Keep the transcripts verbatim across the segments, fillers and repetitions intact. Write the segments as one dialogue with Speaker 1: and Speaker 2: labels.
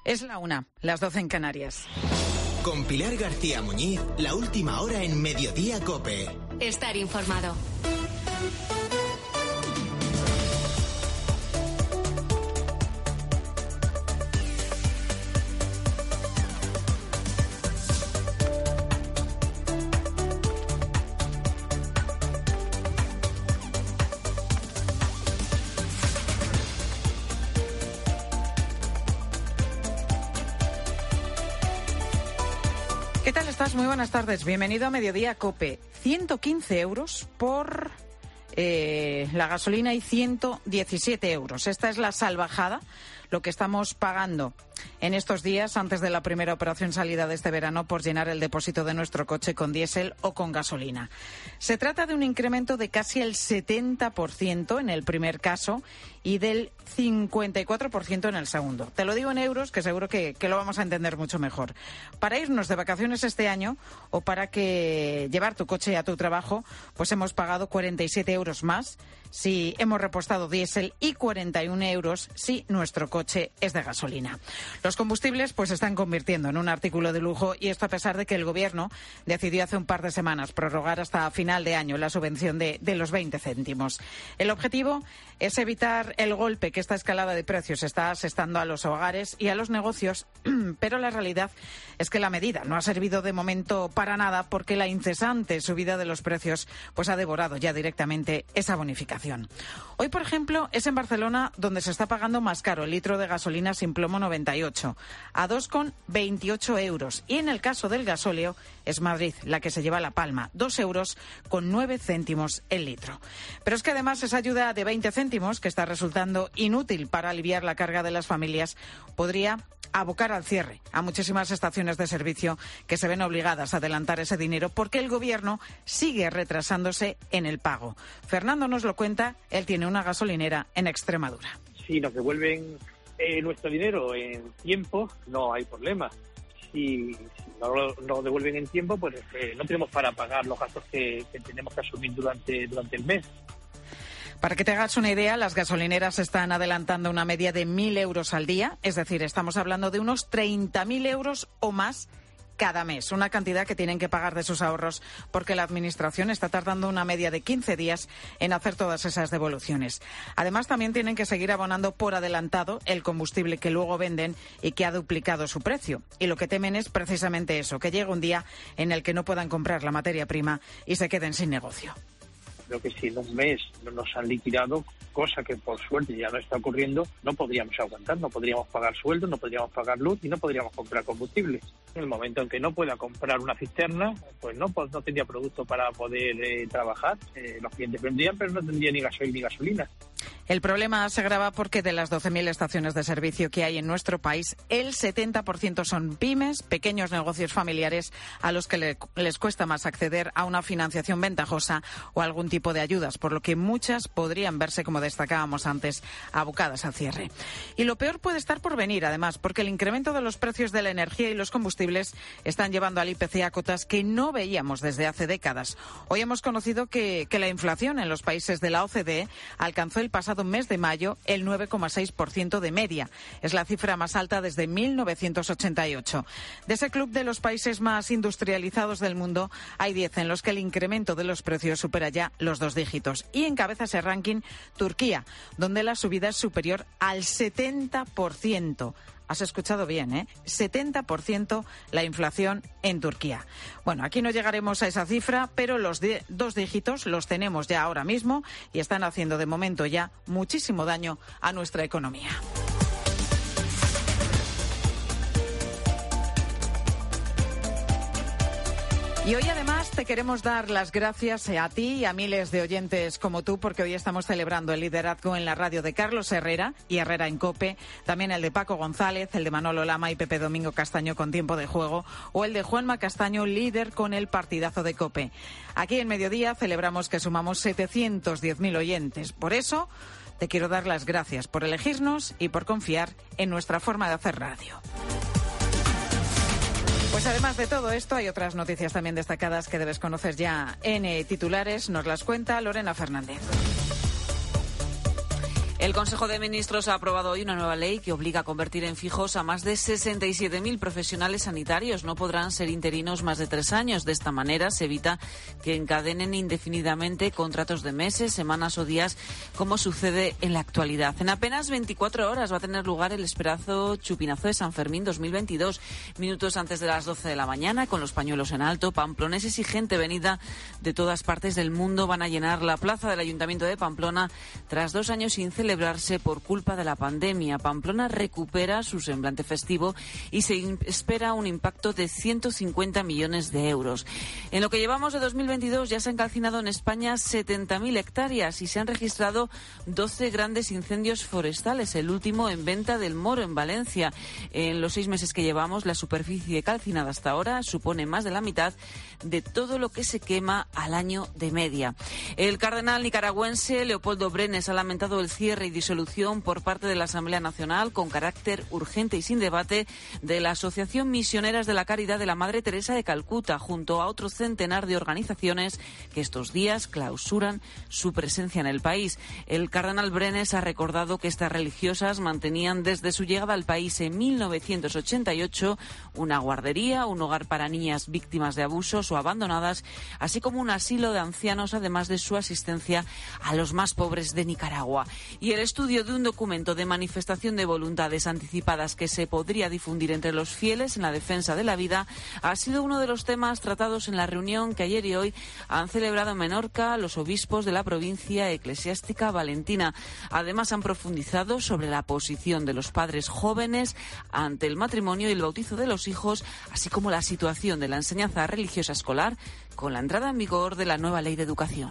Speaker 1: Es la una, las doce en Canarias.
Speaker 2: Con Pilar García Muñiz, la última hora en Mediodía COPE.
Speaker 3: Estar informado.
Speaker 1: ¿Qué tal estás? Muy buenas tardes. Bienvenido a Mediodía COPE. ciento quince euros por eh, la gasolina y ciento diecisiete euros. Esta es la salvajada, lo que estamos pagando en estos días antes de la primera operación salida de este verano por llenar el depósito de nuestro coche con diésel o con gasolina. Se trata de un incremento de casi el setenta por ciento en el primer caso y del cincuenta y cuatro por ciento en el segundo. Te lo digo en euros, que seguro que, que lo vamos a entender mucho mejor. Para irnos de vacaciones este año o para que llevar tu coche a tu trabajo, pues hemos pagado cuarenta y siete euros más si hemos repostado diésel y cuarenta y uno euros si nuestro coche es de gasolina. Los combustibles pues se están convirtiendo en un artículo de lujo, y esto a pesar de que el Gobierno decidió hace un par de semanas prorrogar hasta final de año la subvención de, de los veinte céntimos. El objetivo es evitar el golpe que esta escalada de precios está asestando a los hogares y a los negocios, pero la realidad es que la medida no ha servido de momento para nada, porque la incesante subida de los precios pues ha devorado ya directamente esa bonificación. Hoy, por ejemplo, es en Barcelona donde se está pagando más caro el litro de gasolina sin plomo noventa y ocho, a dos con veintiocho euros, y en el caso del gasóleo es Madrid la que se lleva la palma, dos euros con nueve céntimos el litro. Pero es que además esa ayuda de veinte céntimos, que está resultando inútil para aliviar la carga de las familias, podría abocar al cierre a muchísimas estaciones de servicio que se ven obligadas a adelantar ese dinero porque el Gobierno sigue retrasándose en el pago. Fernando nos lo cuenta, él tiene una gasolinera en Extremadura.
Speaker 4: Si nos devuelven eh, nuestro dinero en tiempo, no hay problema. Si, si no lo no devuelven en tiempo, pues eh, no tenemos para pagar los gastos que, que tenemos que asumir durante, durante el mes.
Speaker 1: Para que te hagas una idea, las gasolineras están adelantando una media de mil euros al día, es decir, estamos hablando de unos treinta mil euros o más cada mes, una cantidad que tienen que pagar de sus ahorros porque la Administración está tardando una media de quince días en hacer todas esas devoluciones. Además, también tienen que seguir abonando por adelantado el combustible que luego venden y que ha duplicado su precio. Y lo que temen es precisamente eso, que llegue un día en el que no puedan comprar la materia prima y se queden sin negocio.
Speaker 4: Creo que si en un mes no nos han liquidado, cosa que por suerte ya no está ocurriendo, no podríamos aguantar, no podríamos pagar sueldos, no podríamos pagar luz y no podríamos comprar combustible. En el momento en que no pueda comprar una cisterna, pues no, pues no tendría producto para poder eh, trabajar. Eh, los clientes vendrían, pero no tendría ni gasoil ni gasolina.
Speaker 1: El problema se agrava porque de las doce mil estaciones de servicio que hay en nuestro país, el setenta por ciento son pymes, pequeños negocios familiares a los que le, les cuesta más acceder a una financiación ventajosa o algún tipo de ayudas, por lo que muchas podrían verse, como destacábamos antes, abocadas al cierre. Y lo peor puede estar por venir, además, porque el incremento de los precios de la energía y los combustibles están llevando al I P C a cotas que no veíamos desde hace décadas. Hoy hemos conocido que, que la inflación en los países de la O C D E alcanzó el pasado mes de mayo el nueve coma seis por ciento de media. Es la cifra más alta desde mil novecientos ochenta y ocho. De ese club de los países más industrializados del mundo, hay diez en los que el incremento de los precios supera ya los dos dígitos. Y encabeza ese ranking Turquía, donde la subida es superior al setenta por ciento. Has escuchado bien, ¿eh? setenta por ciento la inflación en Turquía. Bueno, aquí no llegaremos a esa cifra, pero los de- dos dígitos los tenemos ya ahora mismo y están haciendo de momento ya muchísimo daño a nuestra economía. Y hoy además te queremos dar las gracias a ti y a miles de oyentes como tú, porque hoy estamos celebrando el liderazgo en la radio de Carlos Herrera y Herrera en COPE, también el de Paco González, el de Manolo Lama y Pepe Domingo Castaño con Tiempo de Juego, o el de Juanma Castaño, líder con el partidazo de COPE. Aquí en Mediodía celebramos que sumamos setecientos diez mil oyentes. Por eso te quiero dar las gracias por elegirnos y por confiar en nuestra forma de hacer radio. Pues además de todo esto, hay otras noticias también destacadas que debes conocer ya en eh, titulares. Nos las cuenta Lorena Fernández.
Speaker 3: El Consejo de Ministros ha aprobado hoy una nueva ley que obliga a convertir en fijos a más de sesenta y siete mil profesionales sanitarios. No podrán ser interinos más de tres años. De esta manera se evita que encadenen indefinidamente contratos de meses, semanas o días, como sucede en la actualidad. En apenas veinticuatro horas va a tener lugar el esperado Chupinazo de San Fermín dos mil veintidós. Minutos antes de las doce de la mañana, con los pañuelos en alto, pamploneses y gente venida de todas partes del mundo van a llenar la plaza del Ayuntamiento de Pamplona tras dos años sin celebrar celebrarse por culpa de la pandemia. Pamplona recupera su semblante festivo y se espera un impacto de ciento cincuenta millones de euros. En lo que llevamos de dos mil veintidós ya se han calcinado en España setenta mil hectáreas y se han registrado doce grandes incendios forestales, el último en Venta del Moro, en Valencia. En los seis meses que llevamos, la superficie calcinada hasta ahora supone más de la mitad de todo lo que se quema al año de media. El cardenal nicaragüense Leopoldo Brenes ha lamentado el cierre y disolución por parte de la Asamblea Nacional con carácter urgente y sin debate de la Asociación Misioneras de la Caridad de la Madre Teresa de Calcuta, junto a otro centenar de organizaciones que estos días clausuran su presencia en el país. El cardenal Brenes ha recordado que estas religiosas mantenían desde su llegada al país en mil novecientos ochenta y ocho una guardería, un hogar para niñas víctimas de abusos o abandonadas, así como un asilo de ancianos, además de su asistencia a los más pobres de Nicaragua. Y el estudio de un documento de manifestación de voluntades anticipadas que se podría difundir entre los fieles en la defensa de la vida ha sido uno de los temas tratados en la reunión que ayer y hoy han celebrado en Menorca los obispos de la provincia eclesiástica valentina. Además, han profundizado sobre la posición de los padres jóvenes ante el matrimonio y el bautizo de los hijos, así como la situación de la enseñanza religiosa escolar con la entrada en vigor de la nueva ley de educación.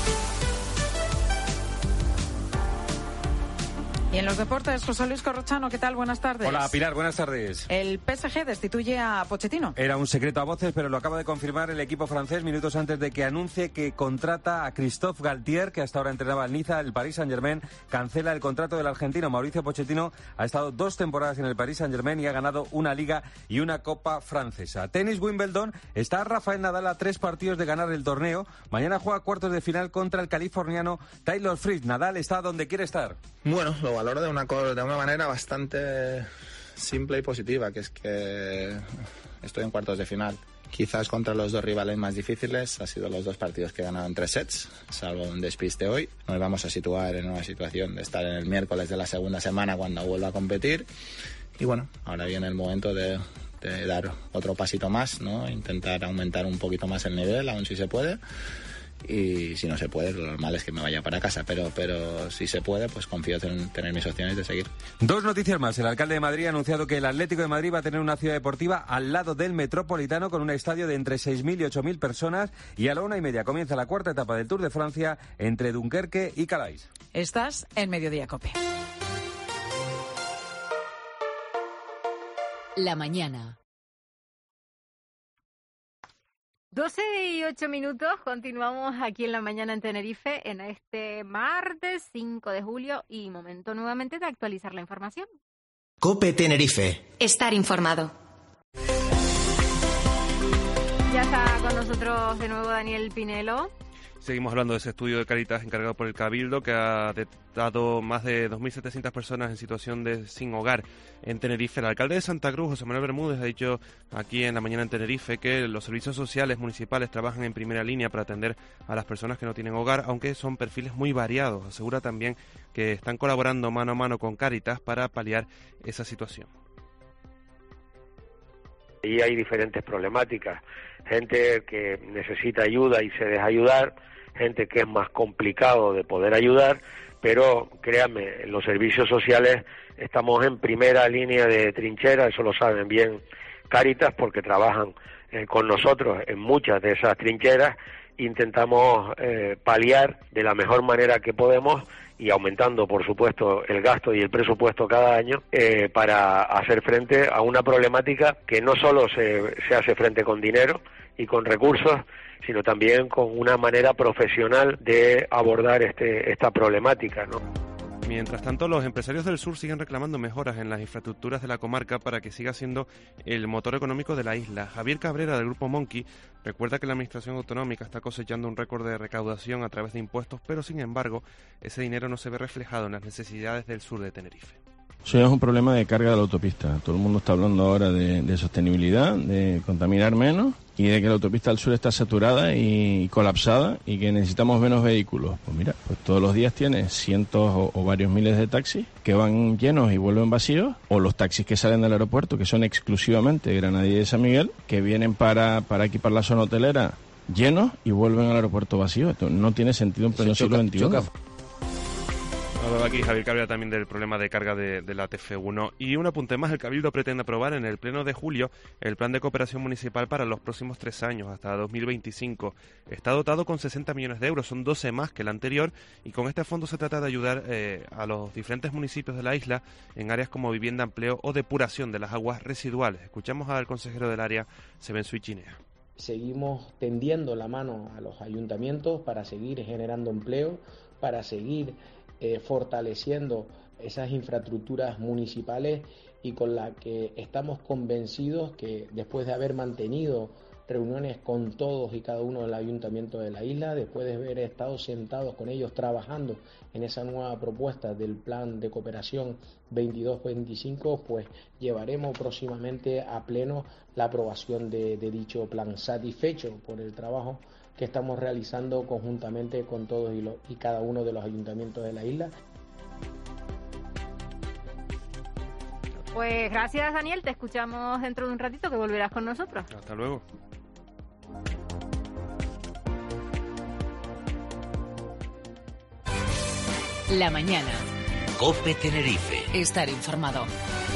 Speaker 1: Y en los deportes, José Luis Corrochano, ¿qué tal? Buenas tardes.
Speaker 5: Hola, Pilar, buenas tardes.
Speaker 1: El P S G destituye a Pochettino.
Speaker 5: Era un secreto a voces, pero lo acaba de confirmar el equipo francés minutos antes de que anuncie que contrata a Christophe Galtier, que hasta ahora entrenaba al Niza. El Paris Saint-Germain cancela el contrato del argentino. Mauricio Pochettino ha estado dos temporadas en el Paris Saint-Germain y ha ganado una Liga y una Copa francesa. Tenis Wimbledon, está Rafael Nadal a tres partidos de ganar el torneo. Mañana juega cuartos de final contra el californiano Taylor Fritz. Nadal está donde quiere estar.
Speaker 6: Bueno, lo valoro de una, de una manera bastante simple y positiva, que es que estoy en cuartos de final. Quizás contra los dos rivales más difíciles, ha sido los dos partidos que he ganado en tres sets, salvo un despiste hoy. Nos vamos a situar en una situación de estar en el miércoles de la segunda semana cuando vuelva a competir. Y bueno, ahora viene el momento de, de dar otro pasito más, ¿no? Intentar aumentar un poquito más el nivel, aún si se puede. Y si no se puede, lo normal es que me vaya para casa, pero pero si se puede, pues confío en tener mis opciones de seguir.
Speaker 5: Dos noticias más. El alcalde de Madrid ha anunciado que el Atlético de Madrid va a tener una ciudad deportiva al lado del Metropolitano con un estadio de entre seis mil y ocho mil personas, y a la una y media comienza la cuarta etapa del Tour de Francia entre Dunkerque y Calais.
Speaker 1: Estás en Mediodía Cope.
Speaker 7: La mañana. doce y ocho minutos, continuamos aquí en La Mañana en Tenerife en este martes cinco de julio y momento nuevamente de actualizar la información.
Speaker 2: Cope Tenerife.
Speaker 8: Estar informado.
Speaker 7: Ya está con nosotros de nuevo Daniel Pinelo.
Speaker 9: Seguimos hablando de ese estudio de Cáritas encargado por el Cabildo, que ha detectado más de dos mil setecientas personas en situación de sin hogar en Tenerife. El alcalde de Santa Cruz, José Manuel Bermúdez, ha dicho aquí en La Mañana en Tenerife que los servicios sociales municipales trabajan en primera línea para atender a las personas que no tienen hogar, aunque son perfiles muy variados. Asegura también que están colaborando mano a mano con Cáritas para paliar esa situación.
Speaker 10: Y hay diferentes problemáticas, gente que necesita ayuda y se deja ayudar, gente que es más complicado de poder ayudar, pero créanme, en los servicios sociales estamos en primera línea de trinchera, eso lo saben bien Cáritas porque trabajan eh, con nosotros en muchas de esas trincheras, intentamos eh, paliar de la mejor manera que podemos y aumentando, por supuesto, el gasto y el presupuesto cada año eh, para hacer frente a una problemática que no solo se, se hace frente con dinero y con recursos, sino también con una manera profesional de abordar este esta problemática, ¿no?
Speaker 9: Mientras tanto, los empresarios del sur siguen reclamando mejoras en las infraestructuras de la comarca para que siga siendo el motor económico de la isla. Javier Cabrera, del Grupo Monkey, recuerda que la Administración Autonómica está cosechando un récord de recaudación a través de impuestos, pero sin embargo, ese dinero no se ve reflejado en las necesidades del sur de Tenerife.
Speaker 8: Eso ya es un problema de carga de la autopista. Todo el mundo está hablando ahora de, de sostenibilidad, de contaminar menos y de que la autopista del sur está saturada y colapsada y que necesitamos menos vehículos. Pues mira, pues todos los días tienes cientos o, o varios miles de taxis que van llenos y vuelven vacíos, o los taxis que salen del aeropuerto, que son exclusivamente de Granadilla y de San Miguel, que vienen para, para equipar la zona hotelera llenos y vuelven al aeropuerto vacío. Esto no tiene sentido en pleno siglo veintiuno.
Speaker 9: Hablaba aquí Javier Cabrera también del problema de carga de, de la T F uno. Y un apunte más, el Cabildo pretende aprobar en el pleno de julio el plan de cooperación municipal para los próximos tres años, hasta dos mil veinticinco. Está dotado con sesenta millones de euros, son doce más que el anterior, y con este fondo se trata de ayudar eh, a los diferentes municipios de la isla en áreas como vivienda, empleo o depuración de las aguas residuales. Escuchamos al consejero del área, Sebensui Chinea.
Speaker 11: Seguimos tendiendo la mano a los ayuntamientos para seguir generando empleo, para seguir Eh, fortaleciendo esas infraestructuras municipales, y con la que estamos convencidos que después de haber mantenido reuniones con todos y cada uno del ayuntamiento de la isla, después de haber estado sentados con ellos trabajando en esa nueva propuesta del plan de cooperación veintidós veinticinco, pues llevaremos próximamente a pleno la aprobación de, de dicho plan, satisfecho por el trabajo que estamos realizando conjuntamente con todos y, lo, y cada uno de los ayuntamientos de la isla.
Speaker 7: Pues gracias, Daniel, te escuchamos dentro de un ratito, que volverás con nosotros.
Speaker 9: Hasta luego.
Speaker 12: La mañana.
Speaker 13: COPE Tenerife.
Speaker 12: Estar informado.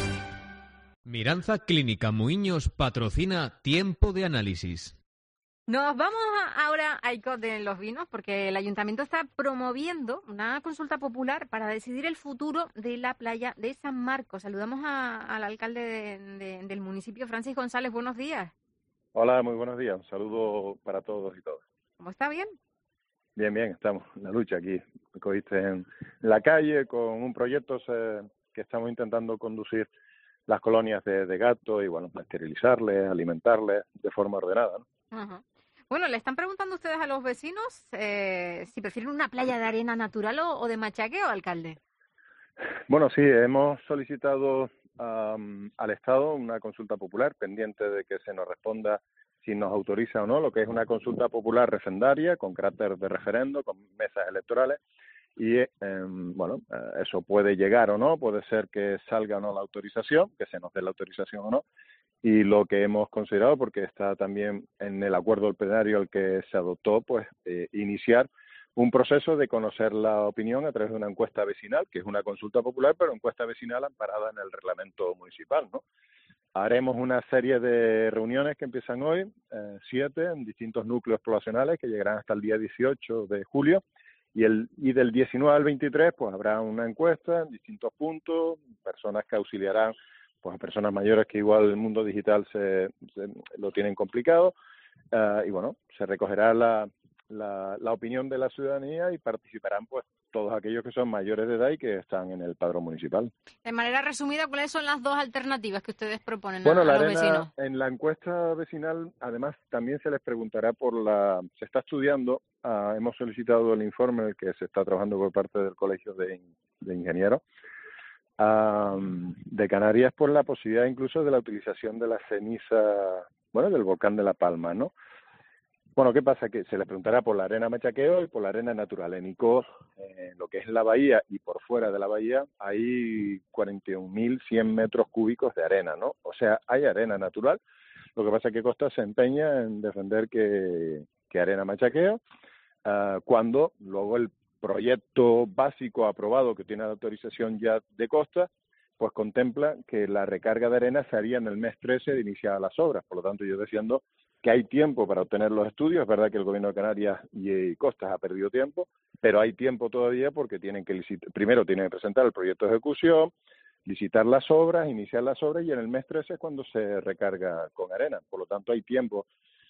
Speaker 14: Miranza Clínica Muiños patrocina Tiempo de Análisis.
Speaker 7: Nos vamos ahora a ICOT de los Vinos, porque el Ayuntamiento está promoviendo una consulta popular para decidir el futuro de la playa de San Marcos. Saludamos a, al alcalde de, de, del municipio, Francis González. Buenos días.
Speaker 15: Hola, muy buenos días. Un saludo para todos y todas.
Speaker 7: ¿Cómo está? ¿Bien?
Speaker 15: Bien, bien. Estamos en la lucha aquí. Me cogiste en la calle con un proyecto eh, que estamos intentando conducir las colonias de, de gato y, bueno, esterilizarles, alimentarles de forma ordenada, ¿no?
Speaker 7: Uh-huh. Bueno, le están preguntando ustedes a los vecinos eh, si prefieren una playa de arena natural o, o de machaqueo, alcalde.
Speaker 15: Bueno, sí, hemos solicitado um, al Estado una consulta popular pendiente de que se nos responda si nos autoriza o no, lo que es una consulta popular referendaria con carácter de referendo, con mesas electorales. Y, eh, bueno, eh, eso puede llegar o no, puede ser que salga o no la autorización, que se nos dé la autorización o no. Y lo que hemos considerado, porque está también en el acuerdo del plenario al que se adoptó, pues eh, iniciar un proceso de conocer la opinión a través de una encuesta vecinal, que es una consulta popular, pero encuesta vecinal amparada en el reglamento municipal, ¿no? Haremos una serie de reuniones que empiezan hoy, eh, siete, en distintos núcleos poblacionales, que llegarán hasta el día dieciocho de julio, y, el, y del diecinueve al veintitrés, pues habrá una encuesta en distintos puntos, personas que auxiliarán pues a personas mayores que igual el mundo digital se, se lo tienen complicado, uh, y bueno, se recogerá la, la, la opinión de la ciudadanía y participarán pues todos aquellos que son mayores de edad y que están en el padrón municipal.
Speaker 7: De manera resumida, ¿cuáles son las dos alternativas que ustedes proponen
Speaker 15: bueno,
Speaker 7: a,
Speaker 15: la
Speaker 7: a los
Speaker 15: arena,
Speaker 7: vecinos?
Speaker 15: En la encuesta vecinal, además, también se les preguntará por la... Se está estudiando, uh, hemos solicitado el informe en el que se está trabajando por parte del Colegio de, de Ingenieros, Um, de Canarias, por la posibilidad incluso de la utilización de la ceniza, bueno, del volcán de La Palma, ¿no? Bueno, ¿qué pasa? Que se les preguntará por la arena machaqueo y por la arena natural. En Icos, eh, lo que es la bahía y por fuera de la bahía, hay cuarenta y un mil cien metros cúbicos de arena, ¿no? O sea, hay arena natural. Lo que pasa es que Costa se empeña en defender que, que arena machaqueo, uh, cuando luego el proyecto básico aprobado que tiene la autorización ya de Costa, pues contempla que la recarga de arena se haría en el mes trece de iniciadas las obras. Por lo tanto, yo defiendo que hay tiempo para obtener los estudios. Es verdad que el Gobierno de Canarias y Costas ha perdido tiempo, pero hay tiempo todavía porque tienen que licitar, primero tienen que presentar el proyecto de ejecución, licitar las obras, iniciar las obras, y en el mes trece es cuando se recarga con arena. Por lo tanto, hay tiempo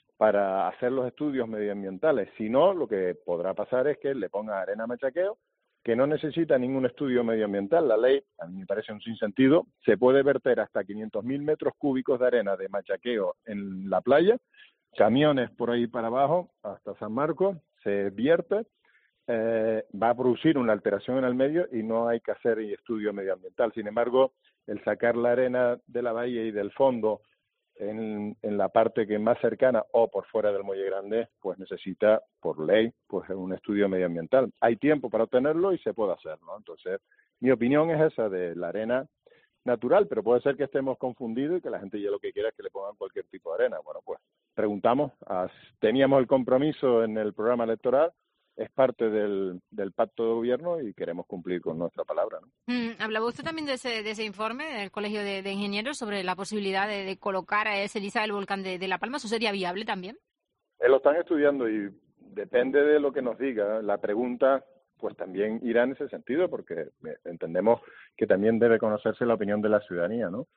Speaker 15: para hacer los estudios medioambientales. Si no, lo que podrá pasar es que le pongan arena machaqueo que no necesita ningún estudio medioambiental. La ley, a mí me parece un sinsentido, se puede verter hasta quinientos mil metros cúbicos de arena de machaqueo en la playa, camiones por ahí para abajo hasta San Marcos, se vierte, eh, va a producir una alteración en el medio y no hay que hacer estudio medioambiental. Sin embargo, el sacar la arena de la bahía y del fondo en, en la parte que es más cercana o por fuera del Muelle Grande, pues necesita, por ley, pues un estudio medioambiental. Hay tiempo para obtenerlo y se puede hacer, ¿no? Entonces, mi opinión es esa de la arena natural, pero puede ser que estemos confundidos y que la gente ya lo que quiera es que le pongan cualquier tipo de arena. Bueno, pues preguntamos, teníamos el compromiso en el programa electoral, es parte del, del pacto de gobierno y queremos cumplir con nuestra palabra, ¿no?
Speaker 7: Mm, hablaba usted también de ese, de ese informe del Colegio de, de Ingenieros sobre la posibilidad de, de colocar a ceniza del volcán de, de La Palma. ¿Eso sería viable también?
Speaker 15: Eh, lo están estudiando y depende de lo que nos diga. La pregunta pues también irá en ese sentido, porque entendemos que también debe conocerse la opinión de la ciudadanía, ¿no?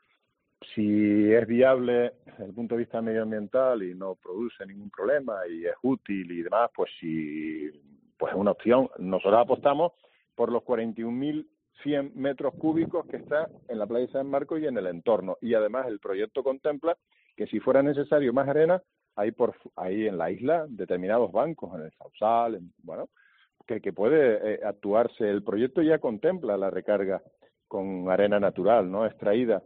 Speaker 15: Si es viable desde el punto de vista medioambiental y no produce ningún problema y es útil y demás, pues sí, pues es una opción. Nosotros apostamos por los cuarenta y un mil cien metros cúbicos que está en la playa de San Marcos y en el entorno. Y además el proyecto contempla que si fuera necesario más arena, hay por ahí en la isla determinados bancos, en el Sausal, en, bueno, que, que puede eh, actuarse. El proyecto ya contempla la recarga con arena natural, ¿no?, extraída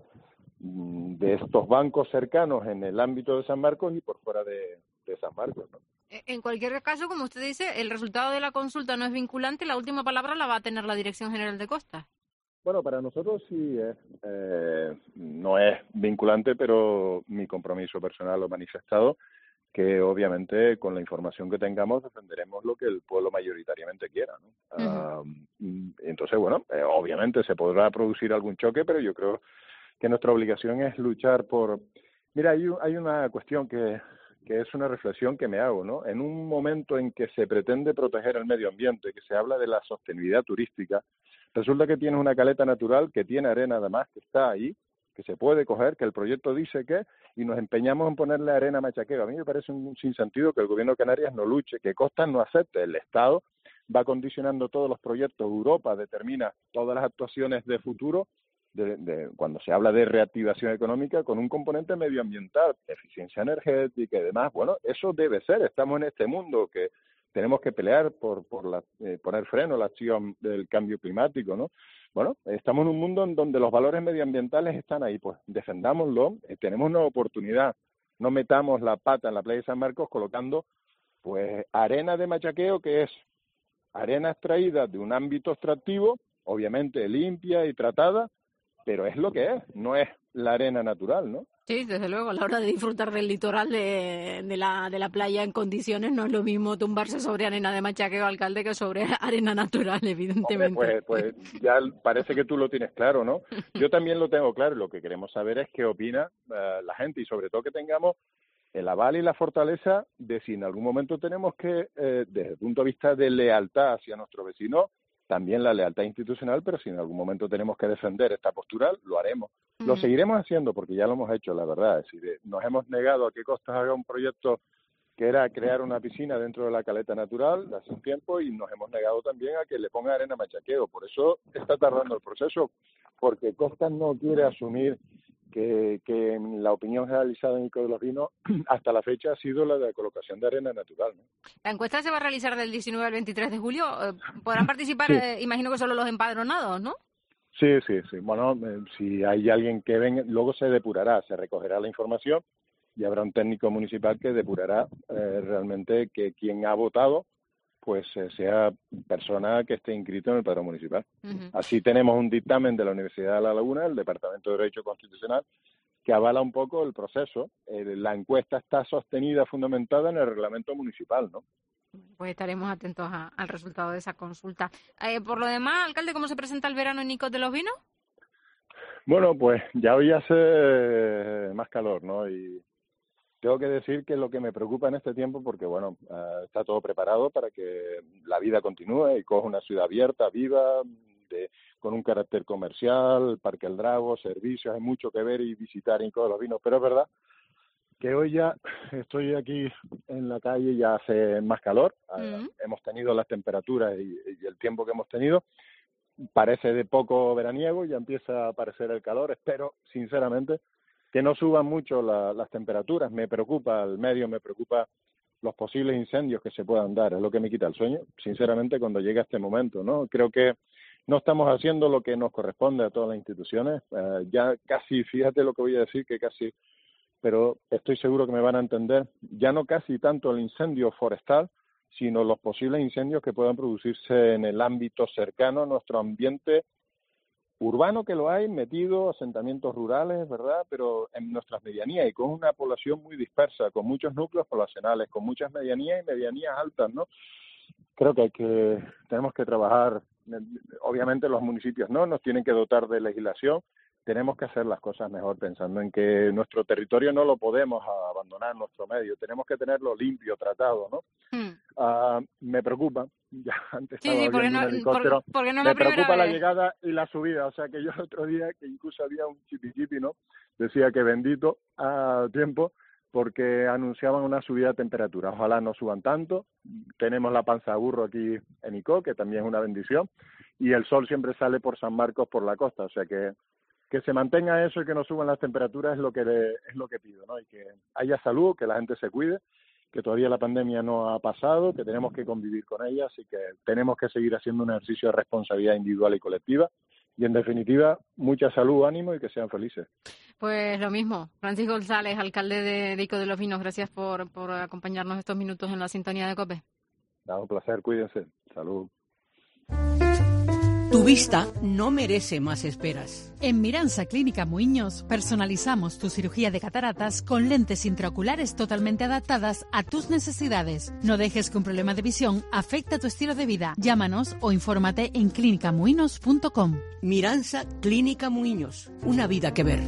Speaker 15: de estos bancos cercanos en el ámbito de San Marcos y por fuera de, de San Marcos, ¿no?
Speaker 7: En cualquier caso, como usted dice, el resultado de la consulta no es vinculante, la última palabra la va a tener la Dirección General de Costas.
Speaker 15: Bueno, para nosotros sí es, eh, no es vinculante, pero mi compromiso personal lo he manifestado, que obviamente con la información que tengamos defenderemos lo que el pueblo mayoritariamente quiera, ¿no? Uh-huh. Uh, entonces, bueno, eh, obviamente se podrá producir algún choque, pero yo creo que nuestra obligación es luchar por... Mira, hay, hay una cuestión que, que es una reflexión que me hago, ¿no? En un momento en que se pretende proteger el medio ambiente, que se habla de la sostenibilidad turística, resulta que tienes una caleta natural que tiene arena además, que está ahí, que se puede coger, que el proyecto dice que, y nos empeñamos en ponerle arena machaqueo. A mí me parece un sinsentido que el gobierno de Canarias no luche, que Costas no acepte. El Estado va condicionando todos los proyectos, Europa determina todas las actuaciones de futuro, De, de, cuando se habla de reactivación económica, con un componente medioambiental, eficiencia energética y demás. Bueno, eso debe ser. Estamos en este mundo que tenemos que pelear por, por la, eh, poner freno a la acción del cambio climático, ¿no? Bueno, estamos en un mundo en donde los valores medioambientales están ahí, pues defendámoslo. Eh, tenemos una oportunidad. No metamos la pata en la playa de San Marcos colocando pues arena de machaqueo, que es arena extraída de un ámbito extractivo, obviamente limpia y tratada, pero es lo que es, no es la arena natural, ¿no?
Speaker 7: Sí, desde luego, a la hora de disfrutar del litoral de, de, la, de la playa en condiciones no es lo mismo tumbarse sobre arena de machaqueo, alcalde, que sobre arena natural, evidentemente.
Speaker 15: Hombre, pues, pues ya parece que tú lo tienes claro, ¿no? Yo también lo tengo claro, lo que queremos saber es qué opina uh, la gente y sobre todo que tengamos el aval y la fortaleza de si en algún momento tenemos que, eh, desde el punto de vista de lealtad hacia nuestro vecino, también la lealtad institucional, pero si en algún momento tenemos que defender esta postura, lo haremos. Uh-huh. Lo seguiremos haciendo porque ya lo hemos hecho, la verdad. Es decir, nos hemos negado a que Costas haga un proyecto que era crear una piscina dentro de la caleta natural hace un tiempo y nos hemos negado también a que le ponga arena machaqueo. Por eso está tardando el proceso, porque Costas no quiere asumir que, que la opinión generalizada en Ico de los Vinos hasta la fecha ha sido la de la colocación de arena natural, ¿no?
Speaker 7: La encuesta se va a realizar del diecinueve al veintitrés de julio. ¿Podrán participar,
Speaker 15: sí.
Speaker 7: eh, imagino que solo los empadronados, no?
Speaker 15: Sí, sí, sí. Bueno, eh, si hay alguien que venga, luego se depurará, se recogerá la información y habrá un técnico municipal que depurará eh, realmente que quien ha votado pues eh, sea persona que esté inscrito en el padrón municipal. Uh-huh. Así tenemos un dictamen de la Universidad de La Laguna, el Departamento de Derecho Constitucional, que avala un poco el proceso. Eh, la encuesta está sostenida, fundamentada en el reglamento municipal, ¿no?
Speaker 7: Pues estaremos atentos a, al resultado de esa consulta. Eh, por lo demás, alcalde, ¿cómo se presenta el verano en Icod de los Vinos?
Speaker 15: Bueno, pues ya hoy hace más calor, ¿no? Y tengo que decir que lo que me preocupa en este tiempo, porque bueno, uh, está todo preparado para que la vida continúe y coja una ciudad abierta, viva, de, con un carácter comercial, Parque El Drago, servicios, hay mucho que ver y visitar en Icod de los Vinos, pero es verdad que hoy ya estoy aquí en la calle y ya hace más calor. Mm. Hemos tenido las temperaturas y, y el tiempo que hemos tenido. Parece de poco veraniego, ya empieza a aparecer el calor. Espero, sinceramente, que no suban mucho la, las temperaturas. Me preocupa el medio, me preocupa los posibles incendios que se puedan dar. Es lo que me quita el sueño, sinceramente, cuando llega este momento, ¿no? Creo que no estamos haciendo lo que nos corresponde a todas las instituciones. Eh, ya casi, fíjate lo que voy a decir, que casi, pero estoy seguro que me van a entender, ya no casi tanto el incendio forestal, sino los posibles incendios que puedan producirse en el ámbito cercano a nuestro ambiente urbano, que lo hay, metido, asentamientos rurales, ¿verdad? Pero en nuestras medianías y con una población muy dispersa, con muchos núcleos poblacionales, con muchas medianías y medianías altas, ¿no? Creo que hay que, tenemos que trabajar, obviamente los municipios no, nos tienen que dotar de legislación, tenemos que hacer las cosas mejor pensando en que nuestro territorio no lo podemos abandonar, nuestro medio, tenemos que tenerlo limpio, tratado, ¿no? Mm. Uh, me preocupa, ya antes
Speaker 7: sí,
Speaker 15: estaba
Speaker 7: sí,
Speaker 15: viendo
Speaker 7: no,
Speaker 15: un helicóptero,
Speaker 7: por, porque no
Speaker 15: me
Speaker 7: la
Speaker 15: preocupa la
Speaker 7: vez.
Speaker 15: llegada y la subida, o sea que yo el otro día, que incluso había un chipi-chipi, ¿no? Decía que bendito a tiempo, porque anunciaban una subida de temperatura. Ojalá no suban tanto. Tenemos la panza de burro aquí en Icó, que también es una bendición, y el sol siempre sale por San Marcos, por la costa, o sea que que se mantenga eso y que no suban las temperaturas es lo que le, es lo que pido, ¿no? Y que haya salud, que la gente se cuide, que todavía la pandemia no ha pasado, que tenemos que convivir con ella, así que tenemos que seguir haciendo un ejercicio de responsabilidad individual y colectiva. Y en definitiva, mucha salud, ánimo y que sean felices.
Speaker 7: Pues lo mismo. Francisco González, alcalde de, de Icó de los Vinos, gracias por, por acompañarnos estos minutos en la sintonía de COPE.
Speaker 15: Da un placer, cuídense. Salud.
Speaker 16: Tu vista no merece más esperas.
Speaker 17: En Miransa Clínica Muiños personalizamos tu cirugía de cataratas con lentes intraoculares totalmente adaptadas a tus necesidades. No dejes que un problema de visión afecte a tu estilo de vida. Llámanos o infórmate en clínica muinos punto com.
Speaker 16: Miransa Clínica Muiños, una vida que ver.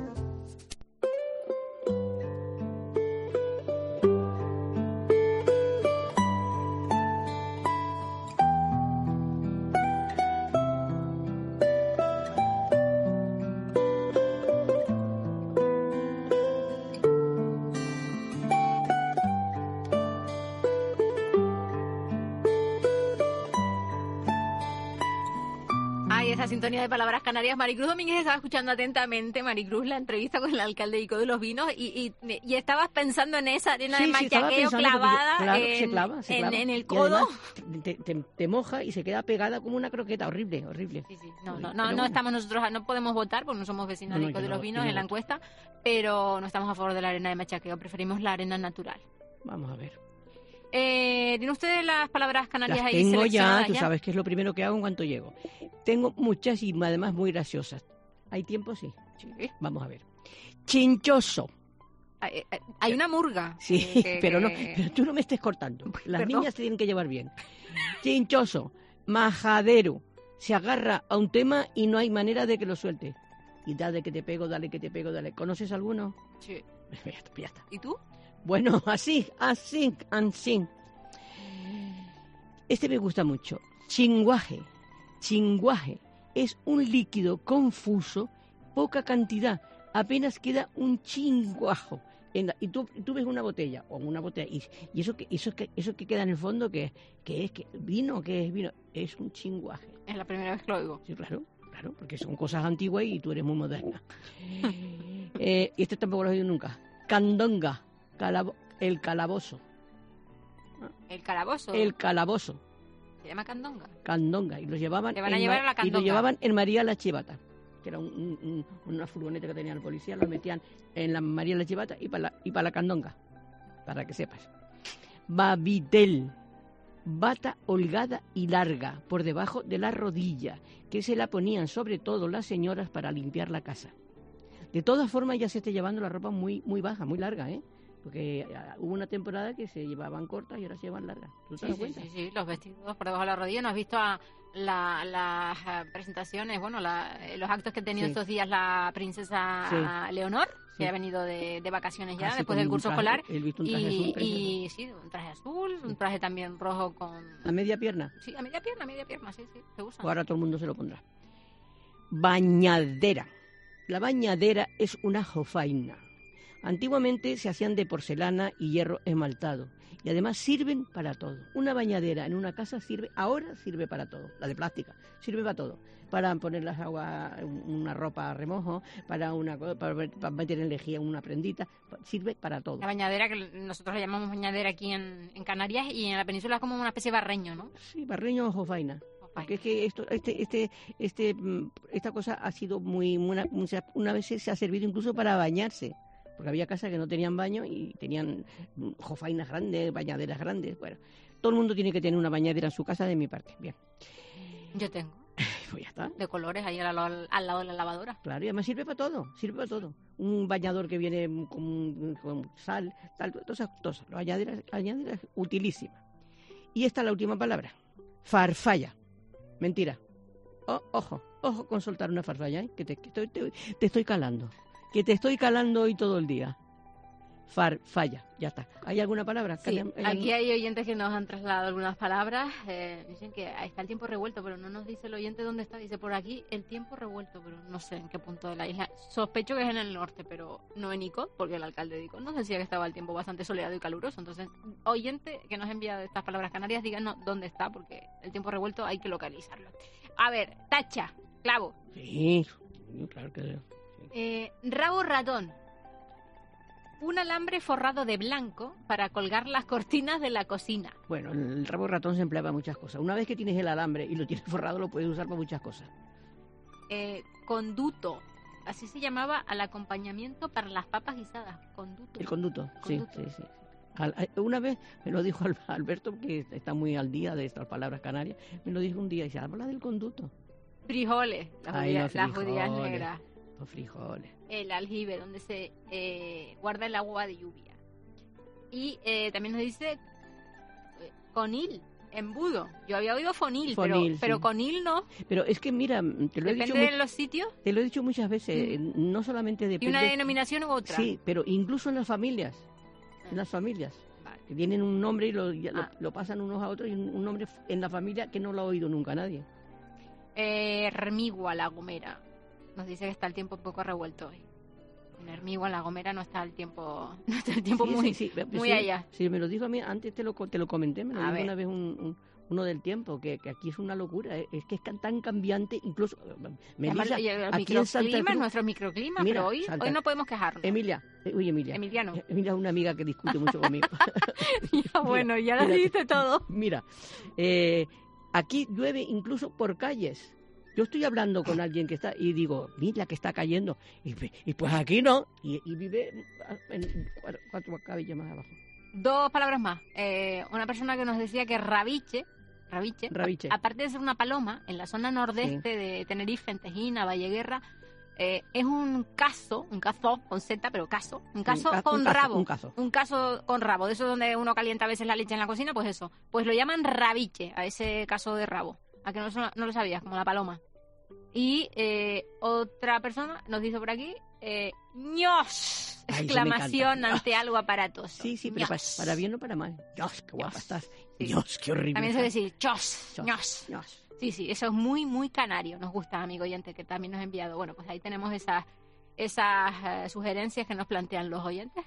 Speaker 7: Sintonía de Palabras Canarias. Maricruz Domínguez estaba escuchando atentamente, Maricruz, la entrevista con el alcalde de Icó de los Vinos y, y, y estabas pensando en esa arena sí, de machaqueo sí, clavada yo, claro, en, se clava, se clava. En, en el codo.
Speaker 16: Además, te, te, te moja y se queda pegada como una croqueta. Horrible, horrible.
Speaker 7: Sí, sí. No, no, no, no bueno. estamos nosotros, no podemos votar porque no somos vecinos no, de Icó de los no, Vinos en la encuesta, pero no estamos a favor de la arena de machaqueo, preferimos la arena natural.
Speaker 16: Vamos a ver.
Speaker 7: Eh, ¿Tienen ustedes las palabras canarias
Speaker 16: las
Speaker 7: ahí
Speaker 16: tengo ya, tú
Speaker 7: ya?
Speaker 16: sabes que es lo primero que hago en cuanto llego. Tengo muchas y además muy graciosas. ¿Hay tiempo? Sí. sí. Vamos a ver. Chinchoso.
Speaker 7: Hay, hay una murga.
Speaker 16: Sí,
Speaker 7: que,
Speaker 16: pero,
Speaker 7: que...
Speaker 16: no, pero tú no me estés cortando. Las
Speaker 7: Perdón.
Speaker 16: niñas se tienen que llevar bien. Chinchoso. Majadero. Se agarra a un tema y no hay manera de que lo suelte. Y dale que te pego, dale que te pego, dale. ¿Conoces alguno?
Speaker 7: Sí.
Speaker 16: Ya está, ya está.
Speaker 7: ¿Y tú?
Speaker 16: Bueno, así, así, así. Este me gusta mucho. Chinguaje. Chinguaje es un líquido confuso, poca cantidad. Apenas queda un chinguajo. En la, y tú, tú ves una botella, o una botella, y, y eso que eso que eso que queda en el fondo, que, que es que vino, que es vino, es un chinguaje.
Speaker 7: Es la primera vez que lo oigo.
Speaker 16: Sí, claro, claro, porque son cosas antiguas y tú eres muy moderna. eh, y este tampoco lo he oído nunca. Candonga. Calabo- el calabozo.
Speaker 7: ¿El calabozo?
Speaker 16: El calabozo.
Speaker 7: ¿Se llama candonga?
Speaker 16: Candonga. Y lo llevaban,
Speaker 7: Te van a
Speaker 16: en,
Speaker 7: llevar a la
Speaker 16: y lo llevaban en María la Chivata, que era un, un, una furgoneta que tenía el policía, lo metían en la María la Chivata y para la, y para la candonga, para que sepas. Babitel. Bata holgada y larga, por debajo de la rodilla, que se la ponían sobre todo las señoras para limpiar la casa. De todas formas ya se está llevando la ropa muy, muy baja, muy larga, ¿eh? Porque hubo una temporada que se llevaban cortas y ahora se llevan largas. ¿Tú te
Speaker 7: sí,
Speaker 16: das cuenta?
Speaker 7: Sí, sí, sí, los vestidos por debajo de la rodilla. ¿No has visto a la, las presentaciones, bueno, la, los actos que ha tenido sí. estos días la princesa sí. Leonor, que sí. ha venido de, de vacaciones ya, ah, después del curso
Speaker 16: traje,
Speaker 7: escolar?
Speaker 16: He visto un traje
Speaker 7: y,
Speaker 16: azul,
Speaker 7: y sí, un traje azul, un traje también rojo con...
Speaker 16: ¿A media pierna?
Speaker 7: Sí, a media pierna, a media pierna, sí, sí, se usa.
Speaker 16: Ahora todo el mundo se lo pondrá. Bañadera. La bañadera es una jofaina. Antiguamente se hacían de porcelana y hierro esmaltado. Y además sirven para todo. Una bañadera en una casa sirve, ahora sirve para todo. La de plástica, sirve para todo. Para poner las aguas, una ropa a remojo, para una para, para meter en lejía una prendita, sirve para todo.
Speaker 7: La bañadera, que nosotros le llamamos bañadera aquí en, en Canarias, y en la península es como una especie de barreño, ¿no?
Speaker 16: Sí, barreño o jofaina. Porque es que esto, este, este, este, esta cosa ha sido muy, muy una, una vez se ha servido incluso para bañarse. Porque había casas que no tenían baño y tenían jofainas grandes, bañaderas grandes. Bueno, todo el mundo tiene que tener una bañadera en su casa, de mi parte. Bien.
Speaker 7: Yo tengo.
Speaker 16: Pues ya está.
Speaker 7: De colores ahí al, al, al lado de la lavadora.
Speaker 16: Claro, y además sirve para todo, sirve para todo. Un bañador que viene con, con sal, tal, todas esas cosas. La bañadera, la bañadera es utilísima. Y esta es la última palabra. Farfalla. Mentira. Oh, ojo, ojo con soltar una farfalla, ¿eh? que, te, que te, te, te estoy calando. Que te estoy calando hoy todo el día. Farfalla, ya está. ¿Hay alguna palabra?
Speaker 7: Sí,
Speaker 16: ¿Hay, hay
Speaker 7: aquí
Speaker 16: algún...
Speaker 7: hay oyentes que nos han trasladado algunas palabras. Eh, dicen que está el tiempo revuelto, pero no nos dice el oyente dónde está. Dice por aquí el tiempo revuelto, pero no sé en qué punto de la isla. Sospecho que es en el norte, pero no en Icod, porque el alcalde de Icod nos decía que estaba el tiempo bastante soleado y caluroso. Entonces, oyente que nos ha enviado estas palabras canarias, díganos dónde está, porque el tiempo revuelto hay que localizarlo. A ver, tacha, clavo.
Speaker 16: Sí, claro que sí.
Speaker 7: Eh, rabo ratón. Un alambre forrado de blanco para colgar las cortinas de la cocina.
Speaker 16: Bueno, el rabo ratón se emplea para muchas cosas. Una vez que tienes el alambre y lo tienes forrado, lo puedes usar para muchas cosas.
Speaker 7: Eh, conduto. Así se llamaba al acompañamiento para las papas guisadas. Conduto.
Speaker 16: El conduto,
Speaker 7: Conduto.
Speaker 16: sí, sí, sí. Al, una vez me lo dijo Alberto, que está muy al día de estas palabras canarias, me lo dijo un día y dice, habla del conduto.
Speaker 7: Frijoles, las,
Speaker 16: Ay,
Speaker 7: judías,
Speaker 16: los
Speaker 7: las judías
Speaker 16: frijoles.
Speaker 7: negras.
Speaker 16: Los frijoles.
Speaker 7: El aljibe, donde se eh, guarda el agua de lluvia. Y eh, también nos dice eh, conil, embudo. Yo había oído fonil,
Speaker 16: Fonil,
Speaker 7: pero,
Speaker 16: sí.
Speaker 7: pero conil no.
Speaker 16: Pero es que mira, te lo he
Speaker 7: Depende
Speaker 16: dicho
Speaker 7: de
Speaker 16: mu-
Speaker 7: los sitios.
Speaker 16: te lo he dicho muchas veces, mm. no solamente
Speaker 7: Y
Speaker 16: depende.
Speaker 7: una denominación u otra.
Speaker 16: Sí, pero incluso en las familias, en las familias, vale. que tienen un nombre y lo, ya,
Speaker 7: Ah.
Speaker 16: lo, lo pasan unos a otros y un, un nombre en la familia que no lo ha oído nunca nadie.
Speaker 7: Eh, Hermigua, La Gomera. Nos dice que está el tiempo un poco revuelto hoy. En Hermigua, La Gomera, no está el tiempo, no está el tiempo
Speaker 16: Sí,
Speaker 7: muy,
Speaker 16: sí, sí,
Speaker 7: muy
Speaker 16: sí,
Speaker 7: allá.
Speaker 16: Sí, me lo dijo a mí, antes te lo, te lo comenté, me lo
Speaker 7: A
Speaker 16: dijo
Speaker 7: ver.
Speaker 16: una vez un, un- uno del tiempo, que, que aquí es una locura, es, es que es tan cambiante, incluso, Melissa,
Speaker 7: Además, y el
Speaker 16: aquí en Santa
Speaker 7: microclima,
Speaker 16: Cruz,
Speaker 7: nuestro microclima,
Speaker 16: Mira,
Speaker 7: pero hoy,
Speaker 16: Santa-
Speaker 7: hoy no podemos quejarnos.
Speaker 16: Emilia, eh, oye Emilia,
Speaker 7: Emiliano.
Speaker 16: eh, Emilia es una amiga que discute mucho conmigo.
Speaker 7: Ya, bueno, ya lo
Speaker 16: mira,
Speaker 7: dijiste todo.
Speaker 16: Mira, eh, aquí llueve incluso por calles. Yo estoy hablando con alguien que está y digo, mira que está cayendo. Y, pe- y pues aquí no. Y, y vive en cuatro, cuatro cabellos más abajo.
Speaker 7: Dos palabras más. Eh, una persona que nos decía que rabiche, rabiche,
Speaker 16: Rabiche.
Speaker 7: a- aparte de ser una paloma, en la zona nordeste
Speaker 16: Sí.
Speaker 7: de Tenerife, en Tejina, Valleguerra, eh, es un cazo, un cazo con Z, pero cazo, un cazo
Speaker 16: ca-
Speaker 7: con
Speaker 16: un cazo,
Speaker 7: rabo.
Speaker 16: un cazo.
Speaker 7: Un cazo con rabo, de eso donde uno calienta a veces la leche en la cocina, pues eso. Pues lo llaman rabiche, a ese caso de rabo. A que no, so- no lo sabías, como la paloma. Y eh, otra persona nos dice por aquí, eh, ¡ños!
Speaker 16: Ay, eso me
Speaker 7: Exclamación
Speaker 16: encanta.
Speaker 7: ante algo aparatoso.
Speaker 16: Sí, sí, pero para,
Speaker 7: Ños.
Speaker 16: para bien o para mal. Dios, qué guapa
Speaker 7: Dios.
Speaker 16: estás.
Speaker 7: Sí.
Speaker 16: Dios, qué horrible.
Speaker 7: También se
Speaker 16: estás.
Speaker 7: decir chos,
Speaker 16: Chos,
Speaker 7: ños.
Speaker 16: ños.
Speaker 7: Sí, sí, eso es muy, muy canario. Nos gusta, amigo oyente, que también nos ha enviado. Bueno, pues ahí tenemos esas, esas eh, sugerencias que nos plantean los oyentes.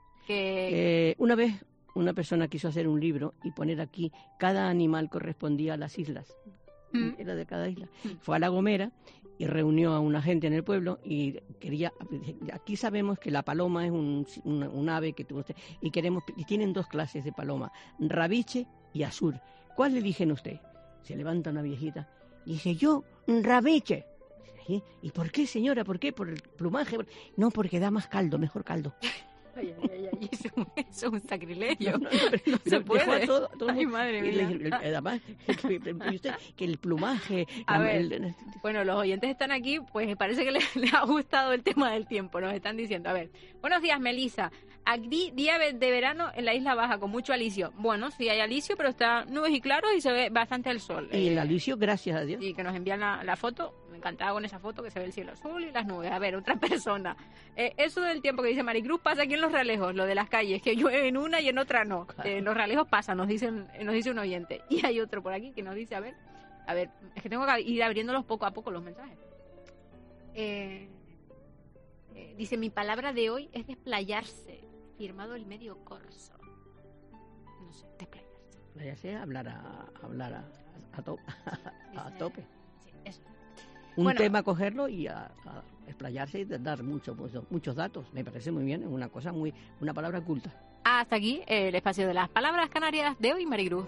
Speaker 7: Que
Speaker 16: Eh, una vez una persona quiso hacer un libro y poner aquí cada animal correspondía a las islas.
Speaker 7: Mm.
Speaker 16: Era de cada isla.
Speaker 7: Mm.
Speaker 16: Fue a La Gomera y reunió a una gente en el pueblo y quería, aquí sabemos que la paloma es un, un, un ave que tuvo usted, y queremos, y tienen dos clases de paloma, rabiche y azur. ¿Cuál eligen usted? Se levanta una viejita y dice, yo, rabiche. ¿Sí? ¿Y por qué, señora? ¿Por qué? ¿Por el plumaje? No, porque da más caldo, mejor caldo.
Speaker 7: Ay, ay, ay, ay, eso, eso es un sacrilegio.
Speaker 16: No, no, no, pero-
Speaker 7: No
Speaker 16: pero
Speaker 7: se puede.
Speaker 16: dejó a todo- todo el
Speaker 7: Ay,
Speaker 16: mundo-
Speaker 7: madre
Speaker 16: y le-
Speaker 7: mía.
Speaker 16: le- además, y usted, que el plumaje...
Speaker 7: A
Speaker 16: la-
Speaker 7: ver,
Speaker 16: el-
Speaker 7: bueno, los oyentes están aquí, pues parece que les, les ha gustado el tema del tiempo, nos están diciendo. A ver, buenos días, Melissa. Aquí día de verano en la Isla Baja con mucho alisio. Bueno, sí hay alisio, pero está nubes y claros y se ve bastante el sol.
Speaker 16: y el
Speaker 7: Eh,
Speaker 16: alisio, gracias a Dios.
Speaker 7: Y que nos envían la, la foto. Me encantaba con esa foto que se ve el cielo azul y las nubes. A ver, otra persona. Eh, eso del tiempo que dice Maricruz pasa aquí en Los Realejos, lo de las calles, que llueve en una y en otra no. Eh, en Los Realejos pasa, nos dicen, eh, nos dice un oyente. Y hay otro por aquí que nos dice, a ver, a ver, es que tengo que ir abriéndolos poco a poco los mensajes. Eh, Eh, dice, mi palabra de hoy es desplayarse. Firmado el medio corso. No sé, desplayarse.
Speaker 16: Desplayarse, hablar a, hablar a, a, to, a, a tope.
Speaker 7: Sí, eso.
Speaker 16: Un
Speaker 7: Bueno,
Speaker 16: tema cogerlo y a, a explayarse y dar mucho, pues, muchos datos. Me parece muy bien, es una cosa muy, una palabra culta.
Speaker 7: hasta aquí el espacio de las palabras canarias de hoy, Maricruz.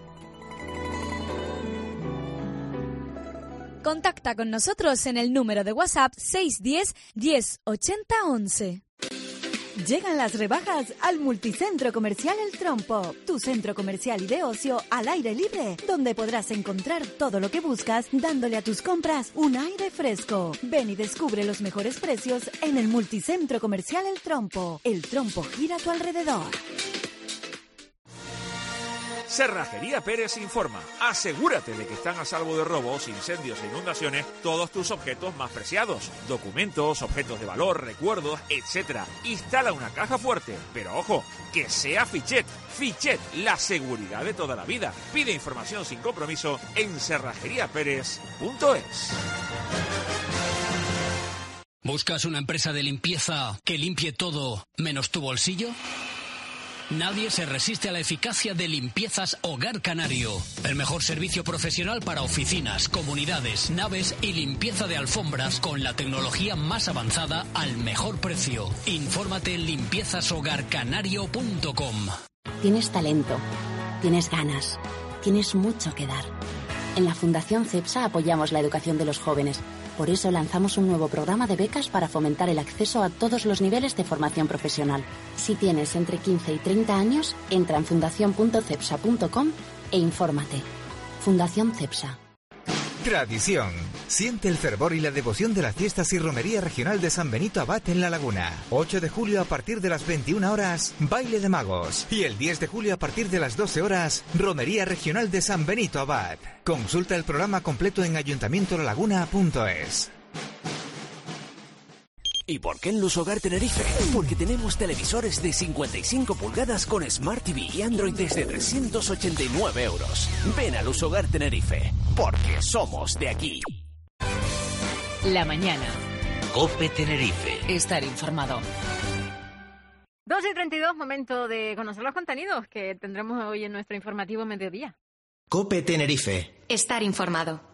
Speaker 18: Contacta con nosotros en el número de WhatsApp seis uno cero, diez, ochenta, once. Llegan las rebajas al Multicentro Comercial El Trompo, tu centro comercial y de ocio al aire libre, donde podrás encontrar todo lo que buscas, dándole a tus compras un aire fresco. Ven y descubre los mejores precios en el Multicentro Comercial El Trompo. El Trompo gira a tu alrededor.
Speaker 19: Cerrajería Pérez informa. Asegúrate de que están a salvo de robos, incendios e inundaciones todos tus objetos más preciados. Documentos, objetos de valor, recuerdos, etcétera. Instala una caja fuerte, pero ojo, que sea Fichet. Fichet, la seguridad de toda la vida. Pide información sin compromiso en cerrajería pérez punto es.
Speaker 20: ¿Buscas una empresa de limpieza que limpie todo menos tu bolsillo? Nadie se resiste a la eficacia de Limpiezas Hogar Canario. El mejor servicio profesional para oficinas, comunidades, naves y limpieza de alfombras con la tecnología más avanzada al mejor precio. Infórmate en limpiezas hogar canario punto com.
Speaker 21: Tienes talento, tienes ganas, tienes mucho que dar. En la Fundación CEPSA apoyamos la educación de los jóvenes. Por eso lanzamos un nuevo programa de becas para fomentar el acceso a todos los niveles de formación profesional. Si tienes entre quince y treinta años, entra en fundación punto cepsa punto com e infórmate. Fundación CEPSA.
Speaker 22: Tradición. Siente el fervor y la devoción de las fiestas y romería regional de San Benito Abad en La Laguna. ocho de julio a partir de las veintiuna horas, baile de magos. Y el diez de julio a partir de las doce horas, romería regional de San Benito Abad. Consulta el programa completo en ayuntamiento la laguna punto es.
Speaker 23: ¿Y por qué en Luz Hogar Tenerife? Porque tenemos televisores de cincuenta y cinco pulgadas con Smart T V y Android desde trescientos ochenta y nueve euros. Ven a Luz Hogar Tenerife, porque somos de aquí.
Speaker 12: La mañana.
Speaker 13: COPE Tenerife.
Speaker 12: Estar informado.
Speaker 7: dos y treinta y dos, momento de conocer los contenidos que tendremos hoy en nuestro informativo mediodía.
Speaker 2: COPE Tenerife.
Speaker 21: Estar informado.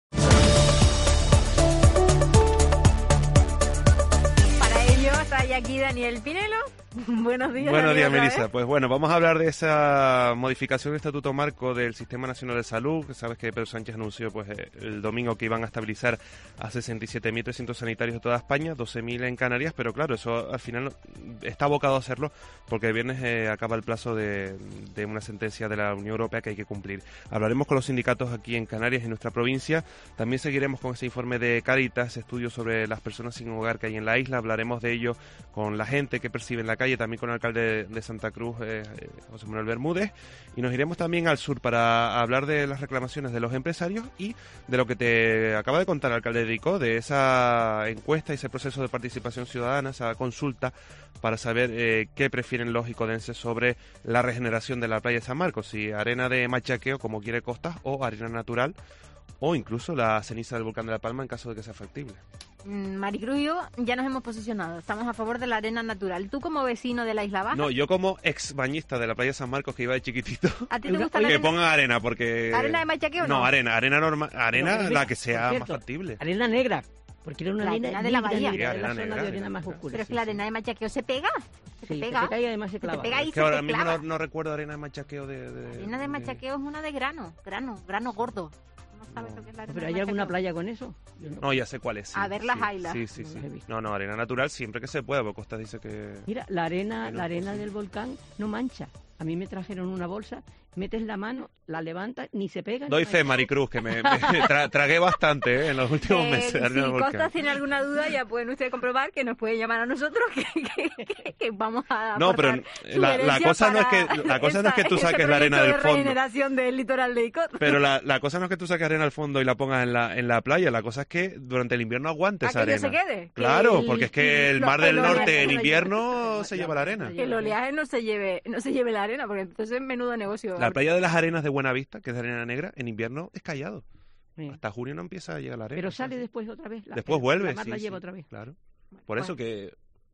Speaker 7: Está aquí Daniel Pinelo. Buenos días.
Speaker 9: Buenos días,
Speaker 7: Daniel,
Speaker 9: Melissa. Pues bueno, vamos a hablar de esa modificación del Estatuto Marco del Sistema Nacional de Salud, que sabes que Pedro Sánchez anunció pues el domingo que iban a estabilizar a sesenta y siete mil trescientos sanitarios de toda España, doce mil en Canarias, pero claro, eso al final está abocado a hacerlo porque el viernes eh, acaba el plazo de, de una sentencia de la Unión Europea que hay que cumplir. Hablaremos con los sindicatos aquí en Canarias, en nuestra provincia. También seguiremos con ese informe de Cáritas, estudio sobre las personas sin hogar que hay en la isla. Hablaremos de ello con la gente que percibe en la calle, también con el alcalde de Santa Cruz, eh, José Manuel Bermúdez, y nos iremos también al sur para hablar de las reclamaciones de los empresarios y de lo que te acaba de contar el alcalde de Icó, de esa encuesta y ese proceso de participación ciudadana, esa consulta para saber eh, qué prefieren los icodenses sobre la regeneración de la playa de San Marcos, si arena de machaqueo como quiere Costas o arena natural, o incluso la ceniza del volcán de La Palma en caso de que sea factible.
Speaker 7: Maricruz y yo ya nos hemos posicionado. Estamos a favor de la arena natural. ¿Tú como vecino de la Isla Baja?
Speaker 9: No, yo como ex bañista de la playa de San Marcos que iba de chiquitito.
Speaker 7: ¿A ti te gusta la
Speaker 9: que
Speaker 7: arena?
Speaker 9: pongan arena porque...
Speaker 7: ¿Arena de machaqueo o no?
Speaker 9: No, arena, arena normal, arena
Speaker 16: Pero,
Speaker 9: la que sea
Speaker 16: cierto,
Speaker 9: más factible.
Speaker 16: Arena negra, porque era una
Speaker 7: La
Speaker 16: arena,
Speaker 7: arena de la bahía.
Speaker 16: negra,
Speaker 9: Sí,
Speaker 16: de la
Speaker 9: arena
Speaker 16: zona
Speaker 9: negra,
Speaker 16: de arena
Speaker 9: arena
Speaker 16: más
Speaker 9: negra.
Speaker 16: oscura.
Speaker 7: Pero es que
Speaker 16: sí,
Speaker 7: la
Speaker 16: sí.
Speaker 7: arena de machaqueo se pega. Se
Speaker 16: Sí,
Speaker 7: te
Speaker 16: se
Speaker 7: pega.
Speaker 16: te cae y además se
Speaker 7: Se te
Speaker 16: clava.
Speaker 7: pega y
Speaker 9: Es que
Speaker 7: se
Speaker 9: ahora
Speaker 7: te
Speaker 9: mismo
Speaker 7: clava.
Speaker 9: no, no recuerdo arena de machaqueo de... de
Speaker 7: Arena de machaqueo es una de grano, grano, grano gordo. No sabes lo que es la arena
Speaker 16: ¿Pero
Speaker 7: de
Speaker 16: hay alguna
Speaker 7: machaqueo.
Speaker 16: playa con eso? Yo no.
Speaker 9: No, ya sé cuál es. sí,
Speaker 7: A ver las
Speaker 9: sí,
Speaker 7: ailas.
Speaker 9: Sí, sí,
Speaker 16: No
Speaker 9: sí.
Speaker 16: las he visto.
Speaker 9: No, no, arena natural siempre que se pueda, porque Costas dice que...
Speaker 16: Mira, la arena,
Speaker 9: Bueno,
Speaker 16: la arena
Speaker 9: pues sí.
Speaker 16: del volcán no mancha. A mí me trajeron una bolsa, metes la mano, la levantas, ni se pega.
Speaker 9: Doy
Speaker 16: ni
Speaker 9: fe,
Speaker 16: mancha.
Speaker 9: Maricruz, que me, me tra- tragué bastante eh, en los últimos
Speaker 7: Eh,
Speaker 9: meses. de
Speaker 7: si
Speaker 9: arena del volcán.
Speaker 7: Costas tiene alguna duda, ya pueden ustedes comprobar que nos pueden llamar a nosotros, que, que- que- que vamos a
Speaker 9: No, pero
Speaker 7: aportar
Speaker 9: la, la
Speaker 7: sugerencias
Speaker 9: cosa no es
Speaker 7: para
Speaker 9: que la cosa no es que tú
Speaker 7: esa-
Speaker 9: saques
Speaker 7: ese
Speaker 9: la arena
Speaker 7: proyecto
Speaker 9: del
Speaker 7: de
Speaker 9: fondo.
Speaker 7: regeneración del litoral de Icod.
Speaker 9: Pero la, la cosa no es que tú saques arena al fondo y la pongas en la, en la playa, la cosa es que durante el invierno aguante esa
Speaker 7: Aquello
Speaker 9: arena.
Speaker 7: se quede, que
Speaker 9: Claro,
Speaker 7: el-
Speaker 9: porque es que el
Speaker 7: los
Speaker 9: mar del
Speaker 7: oleajes
Speaker 9: norte en
Speaker 7: no
Speaker 9: invierno se lleva la arena.
Speaker 7: Que el oleaje no se lleve, no se lleve la arena, porque entonces es menudo negocio.
Speaker 9: La playa de las arenas de Buenavista, que es de arena negra, en invierno es callado.
Speaker 16: Sí.
Speaker 9: Hasta junio no empieza a llegar la arena.
Speaker 16: Pero sale después otra vez. la-
Speaker 9: Después
Speaker 16: la
Speaker 9: vuelve,
Speaker 16: mar
Speaker 9: sí,
Speaker 16: la
Speaker 9: sí,
Speaker 16: lleva otra vez.
Speaker 9: claro. Por eso que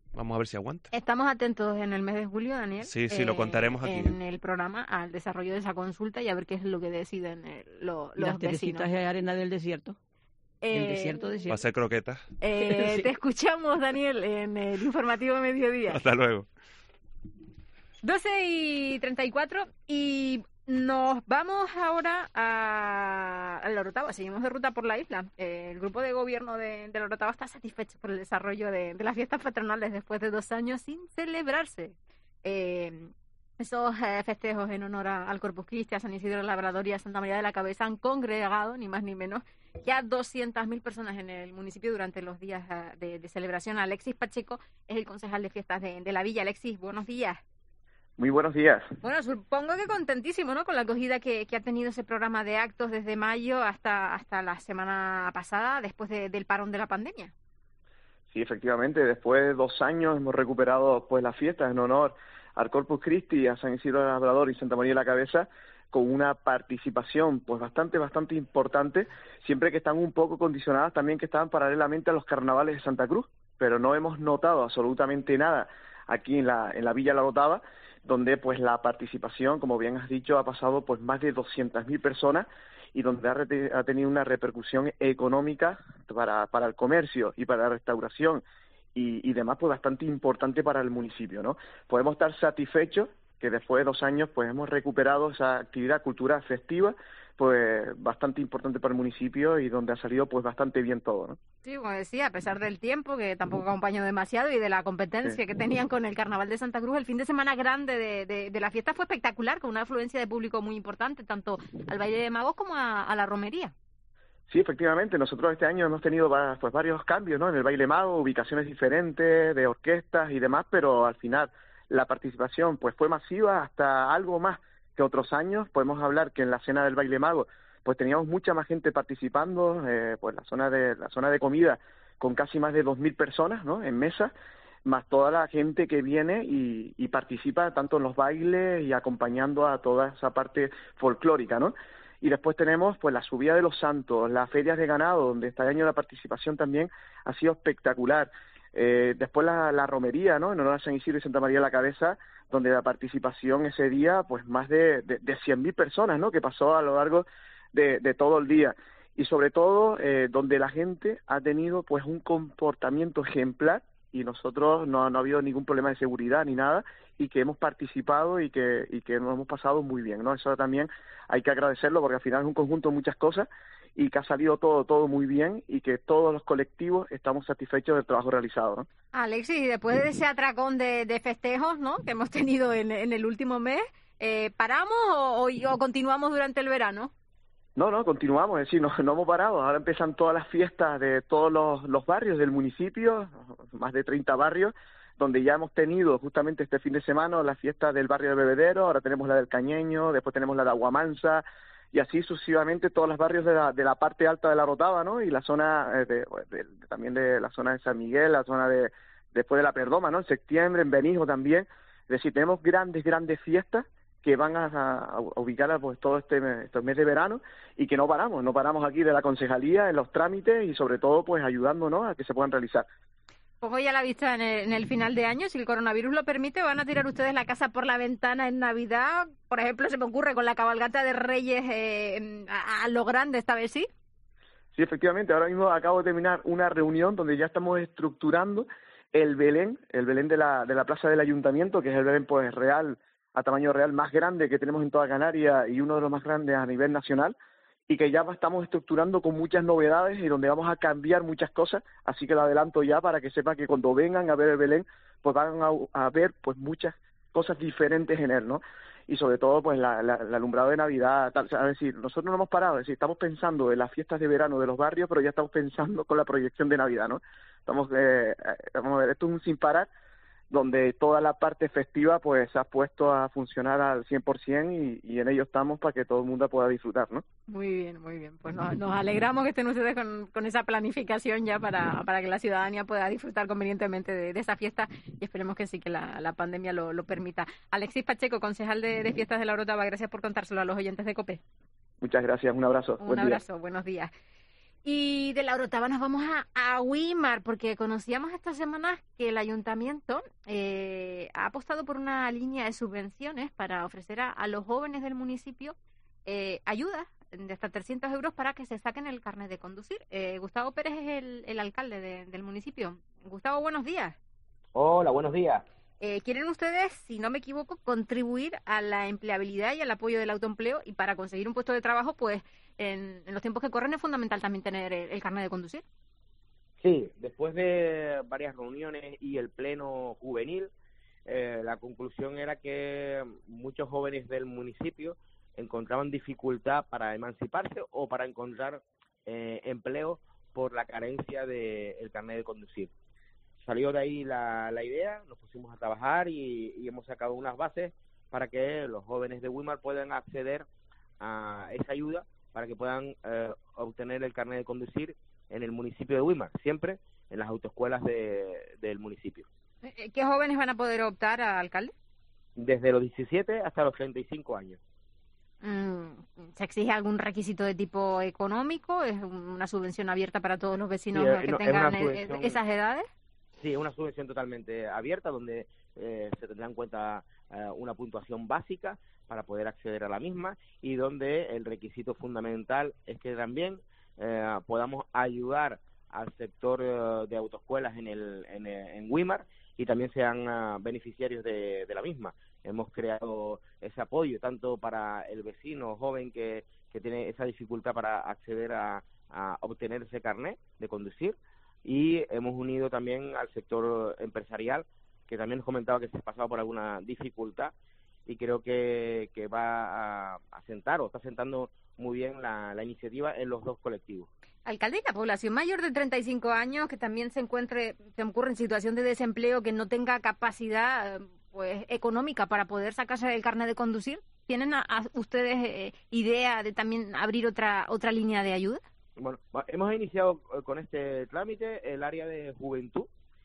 Speaker 9: Vamos a ver si aguanta.
Speaker 7: Estamos atentos en el mes de julio, Daniel.
Speaker 9: Sí, sí, lo contaremos aquí.
Speaker 7: En el programa al desarrollo de esa consulta y a ver qué es lo que deciden eh, lo, los
Speaker 16: Las teresitas
Speaker 7: vecinos.
Speaker 16: de arena del desierto.
Speaker 7: Eh,
Speaker 16: el desierto, desierto.
Speaker 9: Va a ser croquetas.
Speaker 7: Eh,
Speaker 16: Sí.
Speaker 7: Te escuchamos, Daniel, en el informativo Mediodía.
Speaker 9: Hasta luego.
Speaker 7: doce y treinta y cuatro y nos vamos ahora a, a la Orotava. Seguimos de ruta por la isla. Eh, el grupo de gobierno de, de la Orotava está satisfecho por el desarrollo de, de las fiestas patronales después de dos años sin celebrarse. Eh, esos eh, festejos en honor a, al Corpus Christi, a San Isidro Labrador y a Santa María de la Cabeza han congregado, ni más ni menos, ya doscientas mil personas en el municipio durante los días uh, de, de celebración. Alexis Pacheco es el concejal de fiestas de, de la villa. Alexis, buenos días.
Speaker 3: Muy buenos días.
Speaker 7: Bueno, supongo que contentísimo, ¿no?, con la acogida que, que ha tenido ese programa de actos desde mayo hasta hasta la semana pasada, después de, del parón de la pandemia.
Speaker 3: Sí, efectivamente, después de dos años hemos recuperado pues las fiestas en honor al Corpus Christi, a San Isidro Labrador y Santa María de la Cabeza, con una participación pues bastante, bastante importante, siempre que están un poco condicionadas también que estaban paralelamente a los carnavales de Santa Cruz, pero no hemos notado absolutamente nada aquí en la, en la Villa La Orotava, donde pues la participación, como bien has dicho, ha pasado pues más de doscientas mil personas y donde ha, rete, ha tenido una repercusión económica para, para el comercio y para la restauración y, y demás pues bastante importante para el municipio, ¿no? Podemos estar satisfechos que después de dos años pues hemos recuperado esa actividad cultural festiva pues bastante importante para el municipio y donde ha salido pues bastante bien todo, ¿no?
Speaker 7: Sí, como decía, a pesar del tiempo, que tampoco acompañó demasiado, y de la competencia
Speaker 3: sí.
Speaker 7: que tenían con el Carnaval de Santa Cruz, el fin de semana grande de, de, de la fiesta fue espectacular, con una afluencia de público muy importante, tanto al baile de magos como a, a la romería.
Speaker 3: Sí, efectivamente, nosotros este año hemos tenido pues varios cambios, ¿no? En el baile mago, ubicaciones diferentes, de orquestas y demás, pero al final la participación pues fue masiva, hasta algo más que otros años. Podemos hablar que en la cena del baile mago pues teníamos mucha más gente participando, eh, pues la zona de la zona de comida con casi más de dos mil personas, ¿no?, en mesa, más toda la gente que viene y, y participa tanto en los bailes y acompañando a toda esa parte folclórica, ¿no? Y después tenemos pues la subida de los santos, las ferias de ganado, donde este año la participación también ha sido espectacular. Eh, después la, la romería, ¿no?, en honor a San Isidro y Santa María de la Cabeza, donde la participación ese día, pues más de, de, de cien mil personas, ¿no?, que pasó a lo largo de, de todo el día. Y sobre todo, eh, donde la gente ha tenido pues un comportamiento ejemplar y nosotros no, no ha habido ningún problema de seguridad ni nada, y que hemos participado y que, y que nos hemos pasado muy bien, ¿no? Eso también hay que agradecerlo porque al final es un conjunto de muchas cosas y que ha salido todo todo muy bien y que todos los colectivos estamos satisfechos del trabajo realizado, ¿no?
Speaker 7: Alexis, después de ese atracón de, de festejos, ¿no?, que hemos tenido en, en el último mes, eh, ¿paramos o, o, o continuamos durante el verano?
Speaker 3: No, no, continuamos, es decir, no, no hemos parado. Ahora empiezan todas las fiestas de todos los, los barrios del municipio, más de treinta barrios, donde ya hemos tenido justamente este fin de semana la fiesta del barrio de Bebedero, ahora tenemos la del Cañeño, después tenemos la de Aguamansa, y así sucesivamente todos los barrios de la, de la parte alta de la Orotava, ¿no? Y la zona eh, de, de, de, también de la zona de San Miguel, la zona de después de la Perdoma, ¿no? En septiembre, en Benijo también. Es decir, tenemos grandes, grandes fiestas que van a, a, a ubicar a, pues, todo este mes, este mes de verano, y que no paramos, no paramos aquí de la concejalía en los trámites y sobre todo pues ayudándonos a que se puedan realizar.
Speaker 7: Pongo ya la vista en el, en el final de año, si el coronavirus lo permite, ¿van a tirar ustedes la casa por la ventana en Navidad? Por ejemplo, se me ocurre con la cabalgata de Reyes eh, a, a lo grande esta vez, ¿sí?
Speaker 3: Sí, efectivamente, ahora mismo acabo de terminar una reunión donde ya estamos estructurando el Belén, el Belén de la, de la plaza del Ayuntamiento, que es el Belén pues real, a tamaño real más grande que tenemos en toda Canarias y uno de los más grandes a nivel nacional, y que ya estamos estructurando con muchas novedades y donde vamos a cambiar muchas cosas, así que lo adelanto ya para que sepan que cuando vengan a ver el Belén, pues van a, a ver pues muchas cosas diferentes en él, ¿no? Y sobre todo pues la, la, el alumbrado de Navidad, tal, o sea, es decir, nosotros no hemos parado, es decir, estamos pensando en las fiestas de verano de los barrios, pero ya estamos pensando con la proyección de Navidad, ¿no? Estamos, eh, vamos a ver, esto es un sin parar, donde toda la parte festiva pues se ha puesto a funcionar al cien por ciento y, y en ello estamos para que todo el mundo pueda disfrutar, ¿no?
Speaker 7: Muy bien, muy bien. Pues nos, nos alegramos que estén ustedes con, con esa planificación ya para, para que la ciudadanía pueda disfrutar convenientemente de, de esa fiesta, y esperemos que sí, que la, la pandemia lo, lo permita. Alexis Pacheco, concejal de, de Fiestas de la Orotava, gracias por contárselo a los oyentes de COPE.
Speaker 3: Muchas gracias, un abrazo.
Speaker 7: Un
Speaker 3: Buen
Speaker 7: abrazo,
Speaker 3: día.
Speaker 7: Buenos días. Y de la Orotava nos vamos a, a Wimar, porque conocíamos esta semana que el ayuntamiento eh, ha apostado por una línea de subvenciones para ofrecer a, a los jóvenes del municipio eh, ayudas de hasta trescientos euros para que se saquen el carnet de conducir. Eh, Gustavo Pérez es el, el alcalde de, del municipio. Gustavo, buenos días.
Speaker 4: Hola, buenos días.
Speaker 7: Eh, ¿Quieren ustedes, si no me equivoco, contribuir a la empleabilidad y al apoyo del autoempleo? Y para conseguir un puesto de trabajo, pues en, en los tiempos que corren es fundamental también tener el, el carnet de conducir.
Speaker 4: Sí, después de varias reuniones y el pleno juvenil, eh, la conclusión era que muchos jóvenes del municipio encontraban dificultad para emanciparse o para encontrar eh, empleo por la carencia del carnet de conducir. Salió de ahí la, la idea, nos pusimos a trabajar y, y hemos sacado unas bases para que los jóvenes de Wimar puedan acceder a esa ayuda para que puedan eh, obtener el carnet de conducir en el municipio de Wimar, siempre en las autoescuelas de, del municipio.
Speaker 7: ¿Qué jóvenes van a poder optar a alcalde?
Speaker 4: Desde los diecisiete hasta los treinta y cinco años.
Speaker 7: ¿Se exige algún requisito de tipo económico? ¿Es una subvención abierta para todos los vecinos
Speaker 4: Sí,
Speaker 7: que
Speaker 4: no,
Speaker 7: tengan
Speaker 4: subvención...
Speaker 7: esas edades?
Speaker 4: Sí, es una subvención totalmente abierta donde eh, se tendrá en cuenta eh, una puntuación básica para poder acceder a la misma y donde el requisito fundamental es que también eh, podamos ayudar al sector eh, de autoescuelas en el en, en Wimar y también sean uh, beneficiarios de, de la misma. Hemos creado ese apoyo tanto para el vecino joven que, que tiene esa dificultad para acceder a, a obtener ese carnet de conducir, y hemos unido también al sector empresarial, que también nos comentaba que se pasaba por alguna dificultad, y creo que, que va a, a sentar o está sentando muy bien la, la iniciativa en los dos colectivos.
Speaker 7: Alcalde, ¿y la población mayor de treinta y cinco años que también se encuentre, se ocurre en situación de desempleo, que no tenga capacidad pues económica para poder sacarse el carnet de conducir, tienen a, a ustedes eh, idea de también abrir otra otra línea de ayuda?
Speaker 4: Bueno, hemos iniciado con este trámite el área de juventud